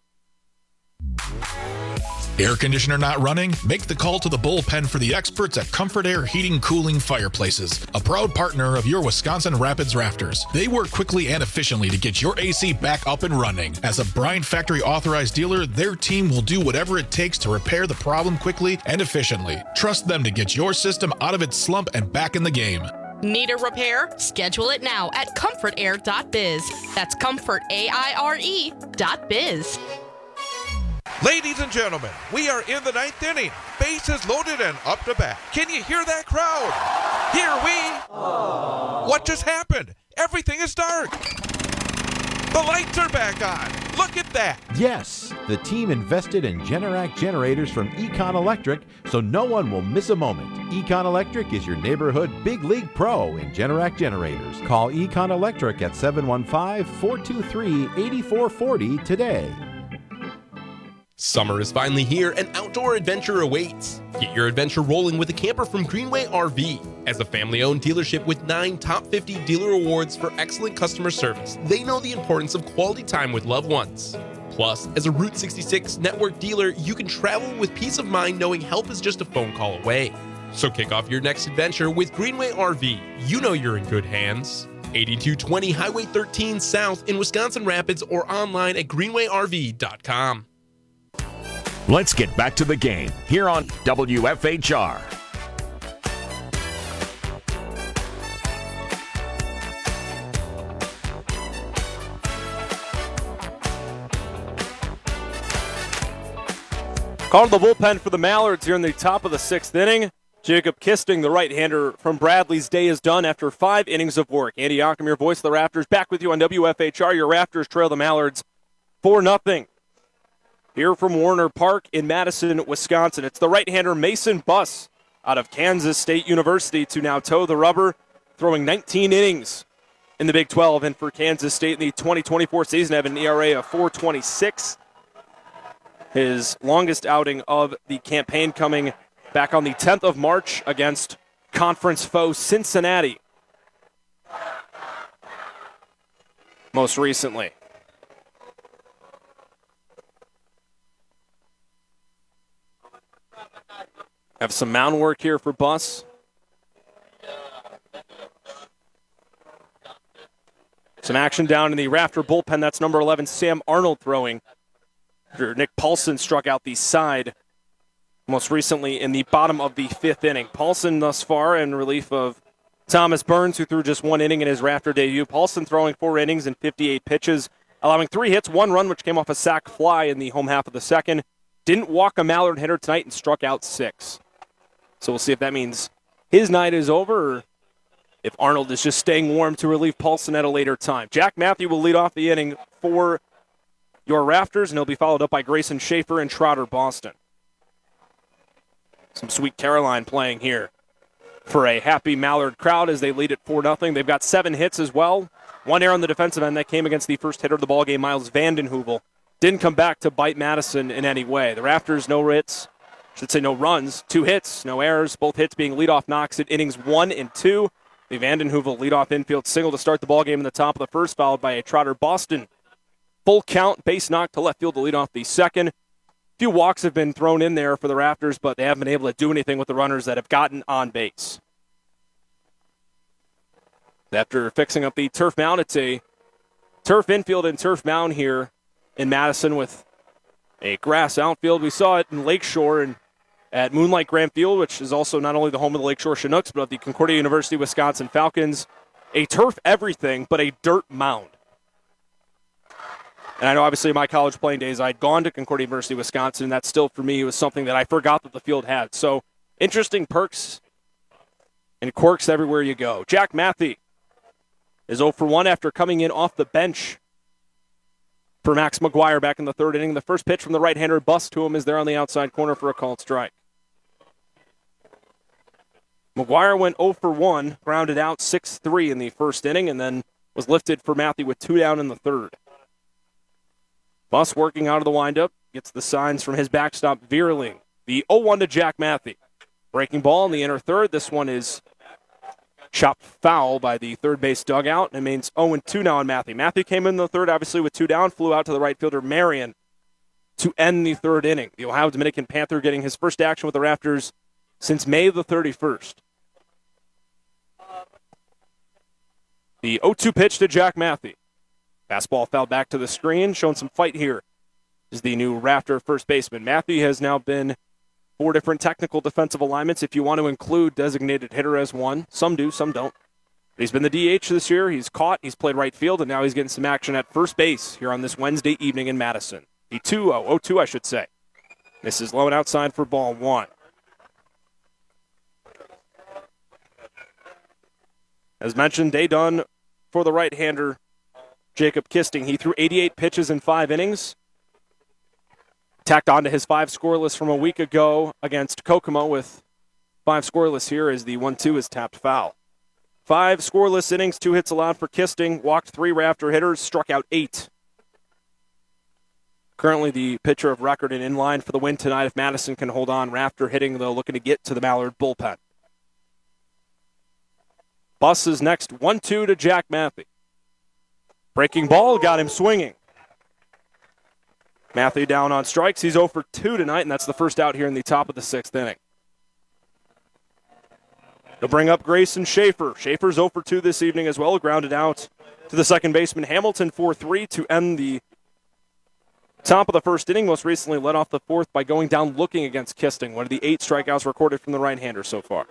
Air conditioner not running? Make the call to the bullpen for the experts at Comfort Air Heating Cooling Fireplaces, a proud partner of your Wisconsin Rapids Rafters. They work quickly and efficiently to get your A C back up and running. As a Bryant Factory authorized dealer, their team will do whatever it takes to repair the problem quickly and efficiently. Trust them to get your system out of its slump and back in the game. Need a repair? Schedule it now at comfort air dot biz. That's comfort, A I R E, dot biz. Ladies and gentlemen, we are in the ninth inning. Bases loaded and up to bat. Can you hear that crowd? Here we... Aww. What just happened? Everything is dark. The lights are back on. Look at that. Yes, the team invested in Generac generators from Econ Electric, so no one will miss a moment. Econ Electric is your neighborhood big league pro in Generac generators. Call Econ Electric at seven one five, four two three, eight four four zero today. Summer is finally here and outdoor adventure awaits. Get your adventure rolling with a camper from Greenway R V. As a family-owned dealership with nine top fifty dealer awards for excellent customer service, they know the importance of quality time with loved ones. Plus, as a Route sixty-six network dealer, you can travel with peace of mind knowing help is just a phone call away. So kick off your next adventure with Greenway R V. You know you're in good hands. eighty-two twenty Highway thirteen South in Wisconsin Rapids or online at greenway r v dot com. Let's get back to the game here on W F H R. Called the bullpen for the Mallards here in the top of the sixth inning. Jacob Kisting, the right-hander from Bradley's day is done after five innings of work. Andy Ockham, your voice of the Raptors, back with you on W F H R. Your Raptors trail the Mallards four nothing. Here from Warner Park in Madison, Wisconsin. It's the right-hander Mason Buss out of Kansas State University to now toe the rubber, throwing nineteen innings in the Big twelve. And for Kansas State in the twenty twenty-four season, have an E R A of four twenty-six. His longest outing of the campaign coming back on the tenth of March against conference foe Cincinnati. Most recently. Have some mound work here for Buss. Some action down in the Rafter bullpen. That's number eleven, Sam Arnold throwing. Nick Paulson struck out the side most recently in the bottom of the fifth inning. Paulson thus far in relief of Thomas Burns, who threw just one inning in his Rafter debut. Paulson throwing four innings and fifty-eight pitches, allowing three hits, one run, which came off a sac fly in the home half of the second. Didn't walk a Mallard hitter tonight and struck out six. So we'll see if that means his night is over or if Arnold is just staying warm to relieve Paulson at a later time. Jack Matthew will lead off the inning for your Rafters, and he'll be followed up by Grayson Schaefer and Trotter Boston. Some Sweet Caroline playing here for a happy Mallard crowd as they lead at four nothing. They've got seven hits as well. One error on the defensive end that came against the first hitter of the ballgame, Miles Vandenheuvel. Didn't come back to bite Madison in any way. The Rafters, no hits. Should say no runs, two hits, no errors, both hits being leadoff knocks at innings one and two. The Vandenheuvel leadoff infield single to start the ballgame in the top of the first, followed by a Trotter Boston full count base knock to left field to lead off the second. A few walks have been thrown in there for the Rafters, but they haven't been able to do anything with the runners that have gotten on base. After fixing up the turf mound, it's a turf infield and turf mound here in Madison with a grass outfield. We saw it in Lakeshore and at Moonlight Grant Field, which is also not only the home of the Lakeshore Chinooks, but of the Concordia University Wisconsin Falcons. A turf everything, but a dirt mound. And I know obviously in my college playing days, I'd gone to Concordia University Wisconsin, and that still for me was something that I forgot that the field had. So interesting perks and quirks everywhere you go. Jack Matthew is oh for one after coming in off the bench for Max McGuire back in the third inning. The first pitch from the right-hander Buss to him is there on the outside corner for a called strike. McGuire went oh for one, grounded out six three in the first inning, and then was lifted for Matthew with two down in the third. Buss working out of the windup, gets the signs from his backstop, Vierling. The oh one to Jack Matthew. Breaking ball in the inner third. This one is chopped foul by the third base dugout. It means oh and two now on Matthew. Matthew came in the third, obviously, with two down, flew out to the right fielder, Marion, to end the third inning. The Ohio Dominican Panther getting his first action with the Rafters since May the thirty-first. The oh two pitch to Jack Matthew. Fastball fell back to the screen, showing some fight here. Is the new Rafter first baseman. Matthew has now been four different technical defensive alignments, if you want to include designated hitter as one. Some do, some don't. But he's been the D H this year. He's caught, he's played right field, and now he's getting some action at first base here on this Wednesday evening in Madison. The two oh, oh two I should say. Misses low and outside for ball one. As mentioned, day done for the right-hander, Jacob Kisting. He threw eighty-eight pitches in five innings. Tacked on to his five scoreless from a week ago against Kokomo with five scoreless here as the one two is tapped foul. Five scoreless innings, two hits allowed for Kisting, walked three Rafter hitters, struck out eight. Currently the pitcher of record and in line for the win tonight if Madison can hold on. Rafter hitting, though, looking to get to the Mallard bullpen. Bus is next, one two to Jack Matthew. Breaking ball, got him swinging. Matthew down on strikes. He's oh for two tonight, and that's the first out here in the top of the sixth inning. They'll bring up Grayson Schaefer. Schaefer's oh for two this evening as well, grounded out to the second baseman Hamilton four three to end the top of the first inning. Most recently led off the fourth by going down looking against Kisting, one of the eight strikeouts recorded from the right-hander so far.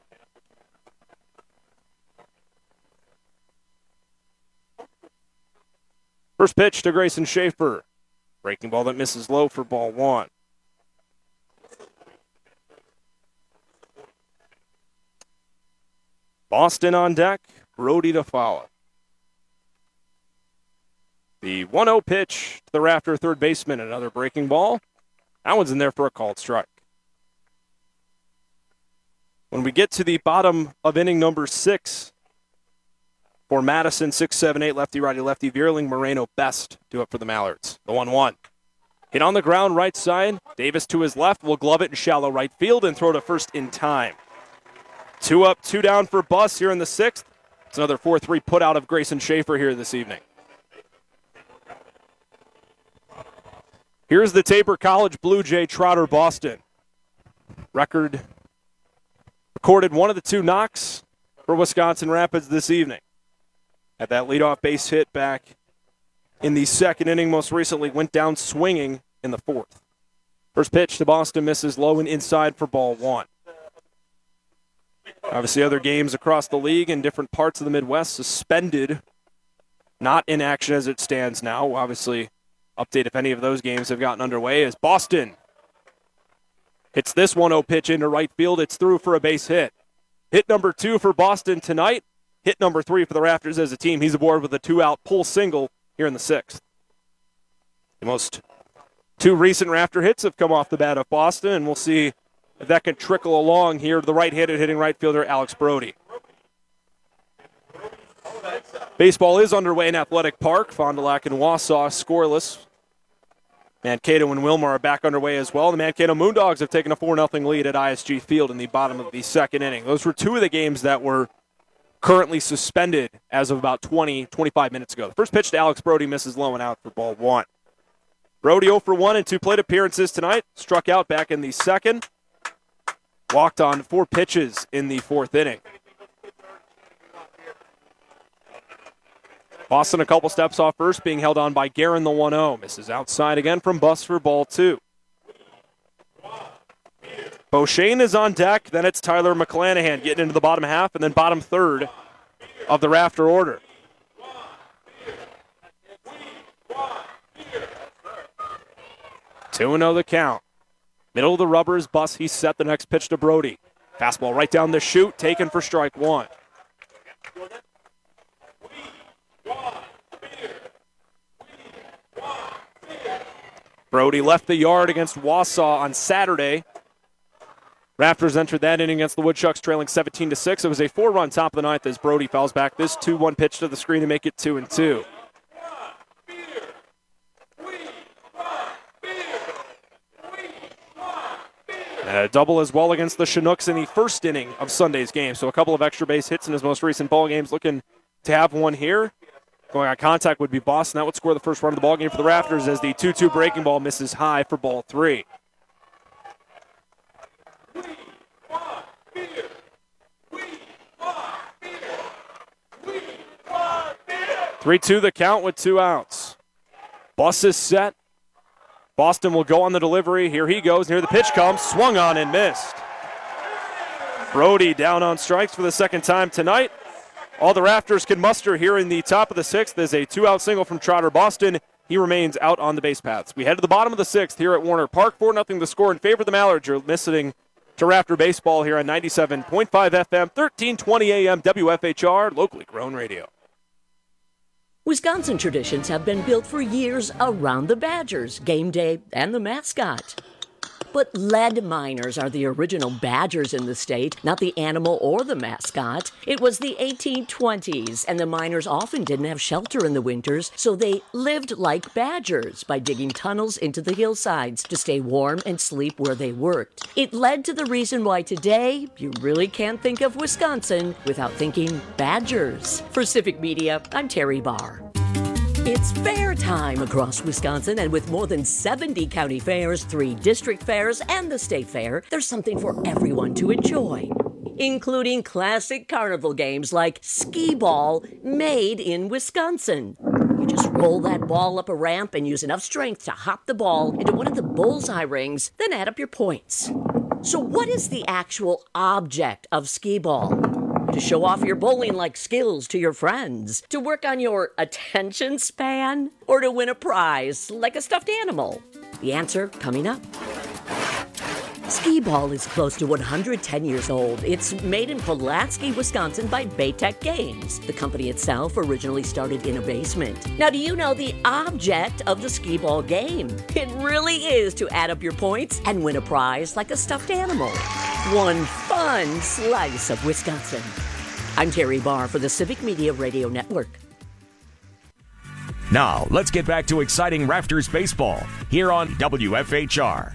First pitch to Grayson Schaefer. Breaking ball that misses low for ball one. Boston on deck, Brody to follow. The one oh pitch to the Rafter third baseman, another breaking ball. That one's in there for a called strike. When we get to the bottom of inning number six, for Madison, six, seven, eight, lefty, righty, lefty, Vierling, Moreno, Best do it for the Mallards. The one one. Hit on the ground, right side. Davis to his left will glove it in shallow right field and throw to first in time. Two up, two down for Bus here in the sixth. It's another four three put out of Grayson Schaefer here this evening. Here's the Tabor College Blue Jay Trotter Boston. Record recorded one of the two knocks for Wisconsin Rapids this evening. Had that leadoff base hit back in the second inning, most recently went down swinging in the fourth. First pitch to Boston misses low and inside for ball one. Obviously other games across the league in different parts of the Midwest suspended, not in action as it stands now. We'll obviously update if any of those games have gotten underway as Boston hits this one oh pitch into right field. It's through for a base hit. Hit number two for Boston tonight. Hit number three for the Rafters as a team. He's aboard with a two-out pull single here in the sixth. The most two recent Rafter hits have come off the bat of Boston, and we'll see if that can trickle along here to the right-handed hitting right fielder, Alex Brody. Baseball is underway in Athletic Park. Fond du Lac and Wausau scoreless. Mankato and Wilmar are back underway as well. The Mankato Moondogs have taken a four nothing lead at I S G Field in the bottom of the second inning. Those were two of the games that were currently suspended as of about twenty, twenty-five minutes ago. The first pitch to Alex Brody misses low and out for ball one. Brody oh for one in two plate appearances tonight. Struck out back in the second. Walked on four pitches in the fourth inning. Boston a couple steps off first, being held on by Guerin the one oh. Misses outside again from Bus for ball two. Beauchene is on deck, then it's Tyler McClanahan getting into the bottom half and then bottom third of the Rafter order. two and oh the count. Middle of the rubbers, Bus, he set the next pitch to Brody. Fastball right down the chute, taken for strike one. Brody left the yard against Wausau on Saturday. Rafters entered that inning against the Woodchucks trailing seventeen to six. It was a four-run top of the ninth as Brody fouls back this two one pitch to the screen to make it two and two. And a double as well against the Chinooks in the first inning of Sunday's game. So a couple of extra base hits in his most recent ball games. Looking to have one here. Going on contact would be Boston. That would score the first run of the ball game for the Rafters as the two two breaking ball misses high for ball three. three two the count with two outs. Bus is set. Boston will go on the delivery. Here he goes. Here the pitch comes. Swung on and missed. Brody down on strikes for the second time tonight. All the Rafters can muster here in the top of the sixth is a two-out single from Trotter Boston. he remains out on the base paths. We head to the bottom of the sixth here at Warner Park. four nothing the score in favor of the Mallards. You're listening to Rafter Baseball here on ninety-seven point five F M, thirteen twenty A M, W F H R, locally grown radio. Wisconsin traditions have been built for years around the Badgers, game day, and the mascot. But lead miners are the original Badgers in the state, not the animal or the mascot. It was the eighteen twenties, and the miners often didn't have shelter in the winters, so they lived like badgers by digging tunnels into the hillsides to stay warm and sleep where they worked. It led to the reason why today you really can't think of Wisconsin without thinking Badgers. For Civic Media, I'm Terry Barr. It's fair time across Wisconsin, and with more than seventy county fairs, three district fairs, and the state fair, there's something for everyone to enjoy, including classic carnival games like skee ball, made in Wisconsin. You just roll that ball up a ramp and use enough strength to hop the ball into one of the bullseye rings, then add up your points. So what is the actual object of skee ball? To show off your bowling-like skills to your friends? To work on your attention span? Or to win a prize like a stuffed animal? The answer coming up. Skee ball is close to one hundred ten years old. It's made in Pulaski, Wisconsin by Baytech Games. The company itself originally started in a basement. Now, do you know the object of the skee ball game? It really is to add up your points and win a prize like a stuffed animal. One fun slice of Wisconsin. I'm Terry Barr for the Civic Media Radio Network. Now, let's get back to exciting Rafters baseball here on W F H R.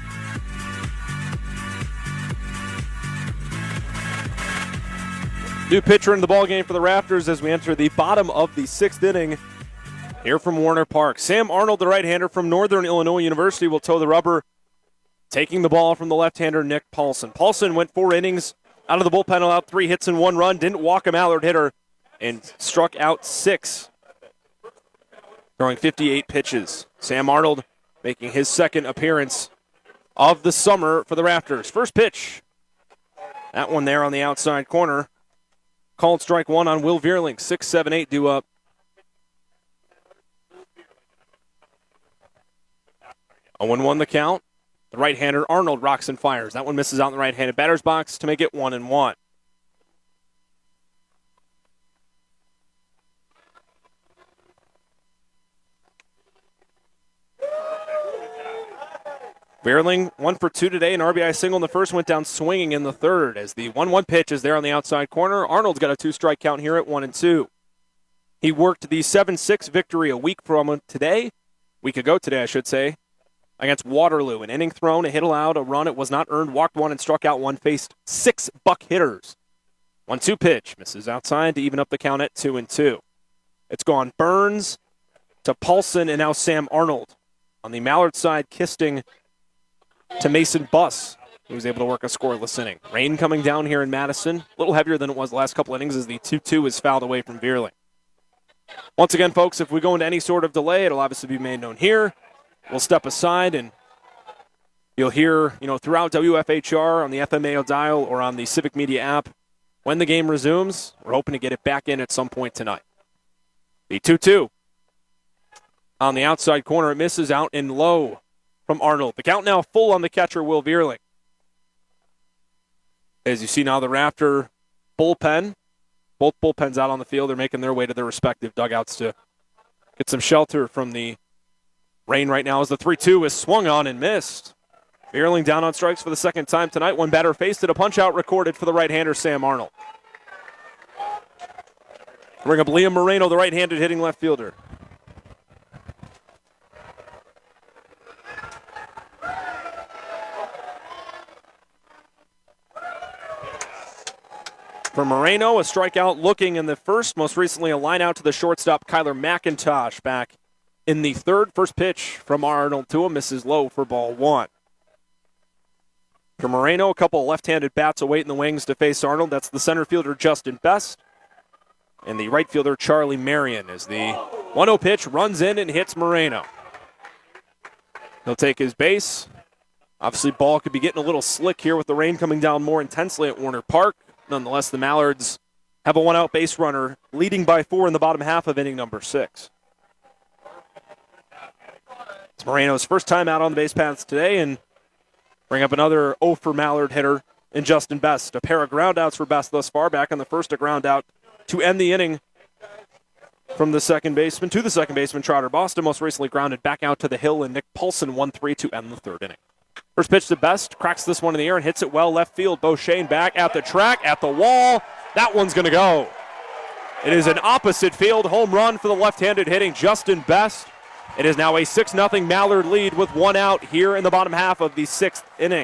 New pitcher in the ballgame for the Rafters as we enter the bottom of the sixth inning here from Warner Park. Sam Arnold, the right-hander from Northern Illinois University, will toe the rubber, taking the ball from the left-hander Nick Paulson. Paulson went four innings out of the bullpen, allowed three hits and one run, didn't walk a Mallard hitter, and struck out six, throwing fifty-eight pitches. Sam Arnold making his second appearance of the summer for the Rafters. First pitch, that one there on the outside corner. Called strike one on Will Vierling. six seven eight due up. oh one one the count. The right-hander Arnold rocks and fires. That one misses out in the right-handed batter's box to make it one and one. Vierling, one for two today, an R B I single in the first, went down swinging in the third as the one one pitch is there on the outside corner. Arnold's got a two-strike count here at one and two. He worked the seven six victory a week from today, week ago today, I should say, against Waterloo. An inning thrown, a hit allowed, a run it was not earned, walked one and struck out one, faced six buck hitters. one two pitch, misses outside to even up the count at two and two. It's gone Burns to Paulson and now Sam Arnold. On the Mallard side, Kisting to Mason Buss, who was able to work a scoreless inning. Rain coming down here in Madison, a little heavier than it was the last couple innings as the two two is fouled away from Vierling. Once again, folks, if we go into any sort of delay, it'll obviously be made known here. We'll step aside, and you'll hear, you know, throughout W F H R on the F M A O dial or on the Civic Media app when the game resumes. We're hoping to get it back in at some point tonight. The two two on the outside corner, it misses out in low from Arnold. The count now full on the catcher, Will Vierling. As you see now, the Rafter bullpen, both bullpens out on the field, they're making their way to their respective dugouts to get some shelter from the rain right now as the three two is swung on and missed. Vierling down on strikes for the second time tonight. One batter faced it, a punch-out recorded for the right-hander, Sam Arnold. Bring up Liam Moreno, the right-handed hitting left fielder. For Moreno, a strikeout looking in the first. Most recently, a line out to the shortstop, Kyler McIntosh, back in the third. First pitch from Arnold to him, misses low for ball one. For Moreno, a couple of left-handed bats await in the wings to face Arnold. That's the center fielder, Justin Best, and the right fielder, Charlie Marion, as the one oh pitch runs in and hits Moreno. He'll take his base. Obviously, ball could be getting a little slick here with the rain coming down more intensely at Warner Park. Nonetheless, the Mallards have a one-out base runner leading by four in the bottom half of inning number six. It's Moreno's first time out on the base paths today, and bring up another oh for Mallard hitter in Justin Best. A pair of groundouts for Best thus far. Back on the first, a ground out to end the inning from the second baseman to the second baseman, Trotter Boston. Most recently grounded back out to the hill, and Nick Paulson one three to end the third inning. First pitch to Best, cracks this one in the air and hits it well left field. Beauchene back at the track, at the wall. That one's going to go. It is an opposite field home run for the left-handed hitting Justin Best. It is now a six nothing Mallard lead with one out here in the bottom half of the sixth inning.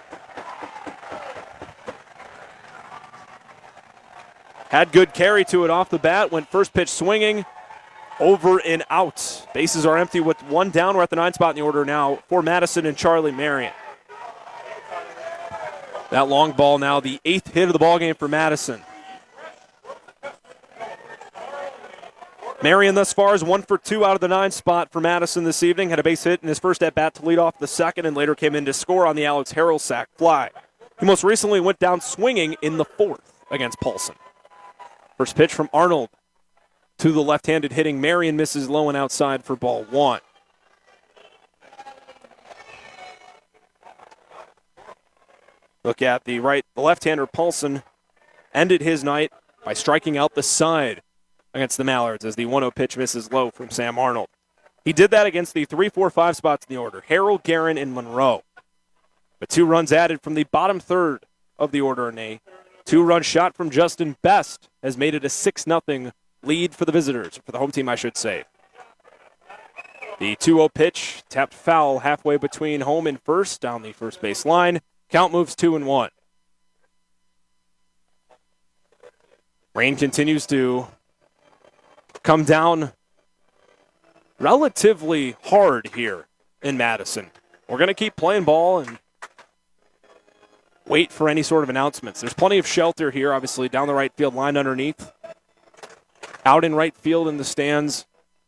Had good carry to it off the bat, went first pitch swinging, over and out. Bases are empty with one down. We're at the nine spot in the order now for Madison and Charlie Marion. That long ball now the eighth hit of the ballgame for Madison. Marion thus far is one for two out of the nine spot for Madison this evening. Had a base hit in his first at-bat to lead off the second and later came in to score on the Alex Harrell sac fly. He most recently went down swinging in the fourth against Paulson. First pitch from Arnold to the left-handed hitting Marion, misses low and outside for ball one. Look at the right, the left-hander Paulson ended his night by striking out the side against the Mallards as the one oh pitch misses low from Sam Arnold. He did that against the three, four, five spots in the order, Harrell, Guerin, and Monroe. But two runs added from the bottom third of the order, and a two-run shot from Justin Best has made it a six nothing lead for the visitors, for the home team, I should say. The two oh pitch tapped foul halfway between home and first down the first base line. Count moves two and one. Rain continues to come down relatively hard here in Madison. We're going to keep playing ball and wait for any sort of announcements. There's plenty of shelter here, obviously, down the right field line underneath. Out in right field in the stands.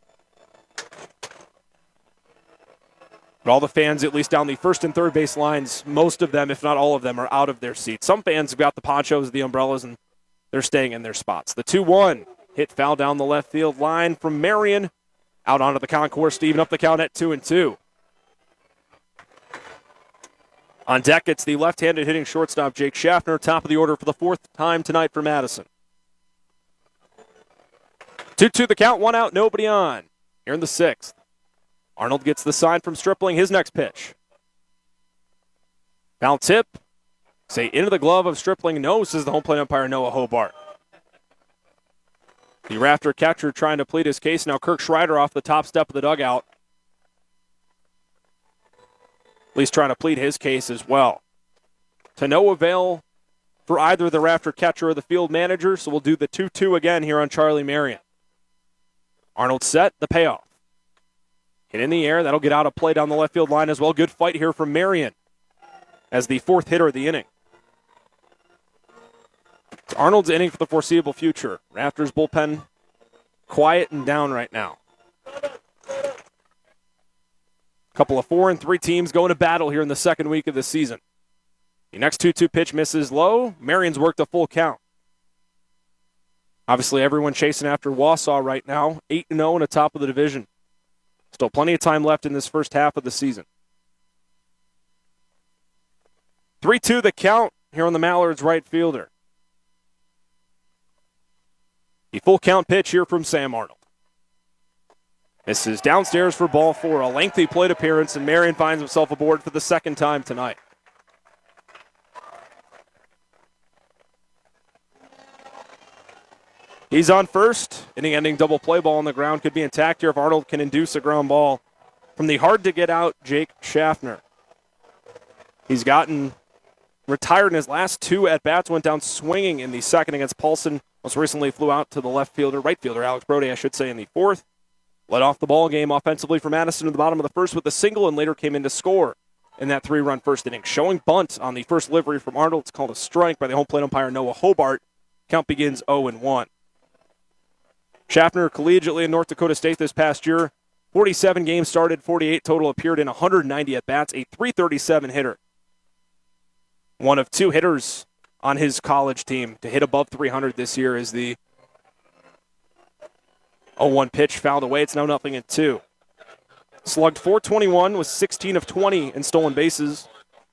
But all the fans, at least down the first and third base lines, most of them, if not all of them, are out of their seats. Some fans have got the ponchos, the umbrellas, and they're staying in their spots. The two one hit foul down the left field line from Marion. Out onto the concourse to even up the count at two and two. On deck, it's the left-handed hitting shortstop Jake Schaffner, top of the order for the fourth time tonight for Madison. two two the count, one out, nobody on. Here in the sixth. Arnold gets the sign from Stripling, his next pitch. Foul tip. Say into the glove of Stripling. No, says the home plate umpire Noah Hobart. The Rafter catcher trying to plead his case. Now Kirk Schreider off the top step of the dugout. At least trying to plead his case as well. To no avail for either the Rafter catcher or the field manager, so we'll do the two two again here on Charlie Marion. Arnold set, the payoff. Hit in the air, that'll get out of play down the left field line as well. Good fight here from Marion as the fourth hitter of the inning. It's Arnold's inning for the foreseeable future. Rafters bullpen quiet and down right now. Couple of four and three teams going to battle here in the second week of the season. The next two two pitch misses low. Marion's worked a full count. Obviously, everyone chasing after Wausau right now. eight and oh in the top of the division. Still plenty of time left in this first half of the season. three two the count here on the Mallards right fielder. The full count pitch here from Sam Arnold. This is downstairs for ball four. A lengthy plate appearance, and Marion finds himself aboard for the second time tonight. He's on first. Inning-ending double play ball on the ground could be intact here if Arnold can induce a ground ball from the hard-to-get-out Jake Schaffner. He's gotten retired in his last two at-bats, went down swinging in the second against Paulson. Most recently flew out to the left fielder, right fielder, Alex Brody, I should say, in the fourth. Led off the ball game offensively for Madison to the bottom of the first with a single and later came in to score in that three-run first inning. Showing bunt on the first delivery from Arnold. It's called a strike by the home plate umpire Noah Hobart. Count begins oh and one. Schaffner collegiately in North Dakota State this past year. forty-seven games started, forty-eight total, appeared in one hundred ninety at-bats, a three thirty-seven hitter. One of two hitters on his college team to hit above three hundred this year is the oh one pitch fouled away. It's now nothing and two. Slugged four twenty-one with sixteen of twenty in stolen bases.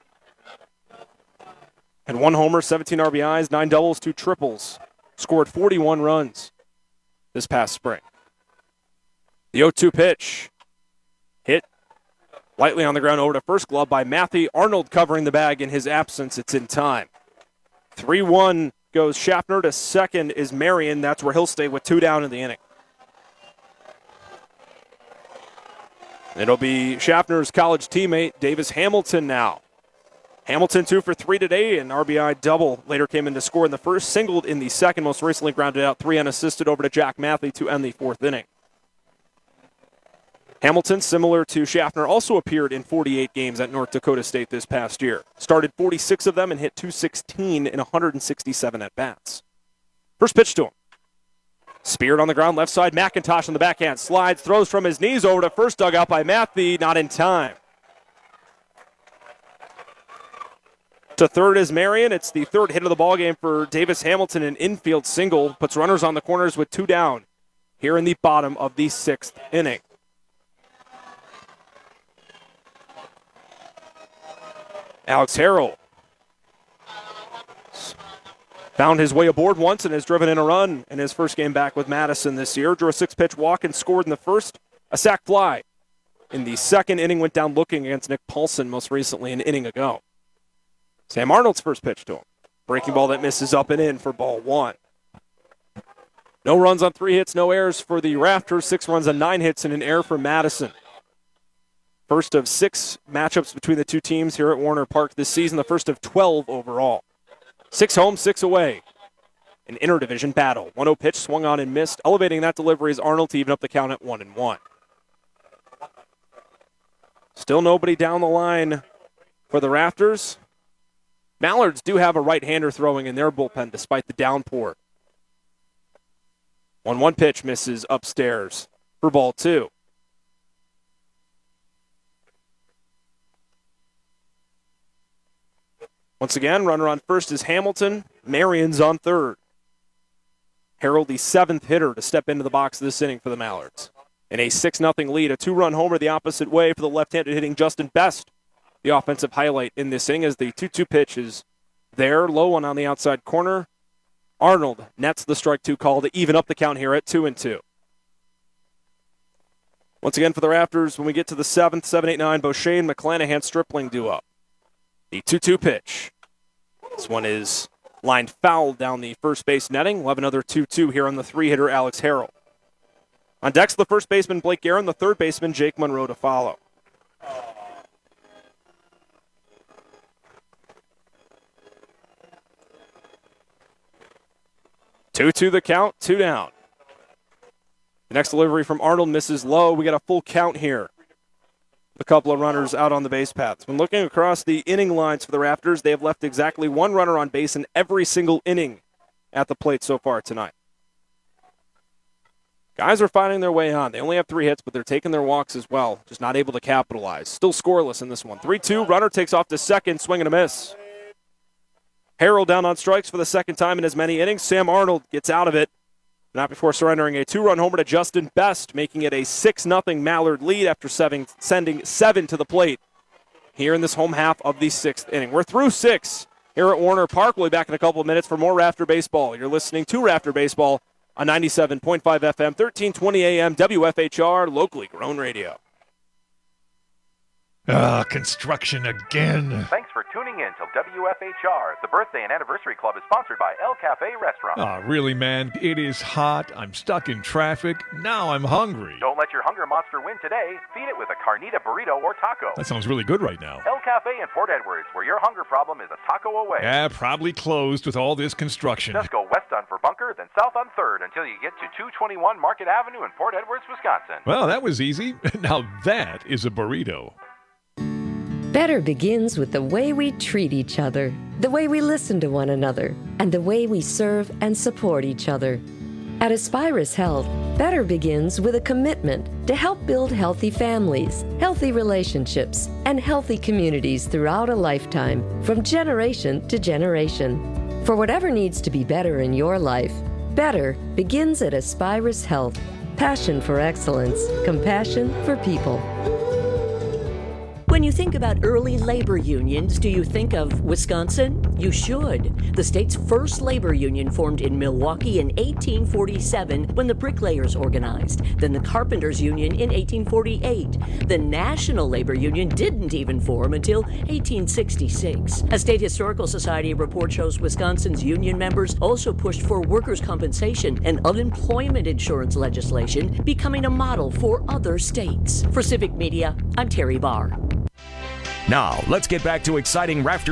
Had one homer, seventeen R B Is, nine doubles, two triples. Scored forty-one runs this past spring. The oh two pitch. Hit lightly on the ground over to first glove by Matthew Arnold, covering the bag in his absence. It's in time. three one goes Schaffner. To second is Marion. That's where he'll stay with two down in the inning. It'll be Schaffner's college teammate, Davis Hamilton, now. Hamilton two for three today, an R B I double. Later came in to score in the first, singled in the second, most recently grounded out three unassisted over to Jack Matthew to end the fourth inning. Hamilton, similar to Schaffner, also appeared in forty-eight games at North Dakota State this past year. Started forty-six of them and hit two sixteen in one hundred sixty-seven at-bats. First pitch to him. Speared on the ground, left side, McIntosh on the backhand, slides, throws from his knees over to first, dugout by Matthew, not in time. To third is Marion. It's the third hit of the ballgame for Davis Hamilton, an infield single, puts runners on the corners with two down here in the bottom of the sixth inning. Alex Harrell found his way aboard once and has driven in a run in his first game back with Madison this year. Drew a six-pitch walk and scored in the first, a sac fly. In the second inning, went down looking against Nick Paulson most recently an inning ago. Sam Arnold's first pitch to him. Breaking ball that misses up and in for ball one. No runs on three hits, no errors for the Raptors. Six runs on nine hits and an error for Madison. First of six matchups between the two teams here at Warner Park this season. The first of twelve overall. Six home, six away. An interdivision battle. one oh pitch swung on and missed. Elevating that delivery is Arnold to even up the count at one and one. Still nobody down the line for the Raptors. Mallards do have a right-hander throwing in their bullpen despite the downpour. one one pitch misses upstairs for ball two. Once again, runner on first is Hamilton. Marion's on third. Harrell, the seventh hitter to step into the box this inning for the Mallards. In a six nothing lead, a two-run homer the opposite way for the left-handed hitting Justin Best. The offensive highlight in this inning as the two two pitch is there. Low one on the outside corner. Arnold nets the strike two call to even up the count here at two and two. Once again for the Raptors, when we get to the seventh, seven eight nine, Beauchene, McClanahan, Stripling do up. The two two pitch. This one is lined foul down the first base netting. We'll have another two two here on the three-hitter Alex Harrell. On deck's the first baseman Blake Guerin, the third baseman Jake Monroe to follow. two two the count, two down. The next delivery from Arnold misses low. We got a full count here. A couple of runners out on the base paths. When looking across the inning lines for the Raptors, they have left exactly one runner on base in every single inning at the plate so far tonight. Guys are finding their way on. They only have three hits, but they're taking their walks as well. Just not able to capitalize. Still scoreless in this one. three two, runner takes off to second, swing and a miss. Harrell down on strikes for the second time in as many innings. Sam Arnold gets out of it. Not before surrendering a two-run homer to Justin Best, making it a six nothing Mallard lead after seven, sending seven to the plate here in this home half of the sixth inning. We're through six here at Warner Park. We'll be back in a couple of minutes for more Raptor Baseball. You're listening to Raptor Baseball on ninety-seven point five F M, thirteen twenty A M, W F H R, locally grown radio. Ah, construction again. Thanks for tuning in to W F H R. The Birthday and Anniversary Club is sponsored by El Cafe Restaurant. Ah, really, man? It is hot. I'm stuck in traffic. Now I'm hungry. Don't let your hunger monster win today. Feed it with a carnita burrito or taco. That sounds really good right now. El Cafe in Port Edwards, where your hunger problem is a taco away. Yeah, probably closed with all this construction. Just go west on for Bunker, then south on third until you get to two twenty-one Market Avenue in Port Edwards, Wisconsin. Well, that was easy. Now that is a burrito. Better begins with the way we treat each other, the way we listen to one another, and the way we serve and support each other. At Aspirus Health, better begins with a commitment to help build healthy families, healthy relationships, and healthy communities throughout a lifetime, from generation to generation. For whatever needs to be better in your life, better begins at Aspirus Health. Passion for excellence, compassion for people. When you think about early labor unions, do you think of Wisconsin? You should. The state's first labor union formed in Milwaukee in eighteen forty-seven when the bricklayers organized. Then the carpenters union in eighteen forty-eight. The National Labor Union didn't even form until eighteen sixty-six. A State Historical Society report shows Wisconsin's union members also pushed for workers' compensation and unemployment insurance legislation, becoming a model for other states. For Civic Media, I'm Terry Barr. Now, let's get back to exciting Raptors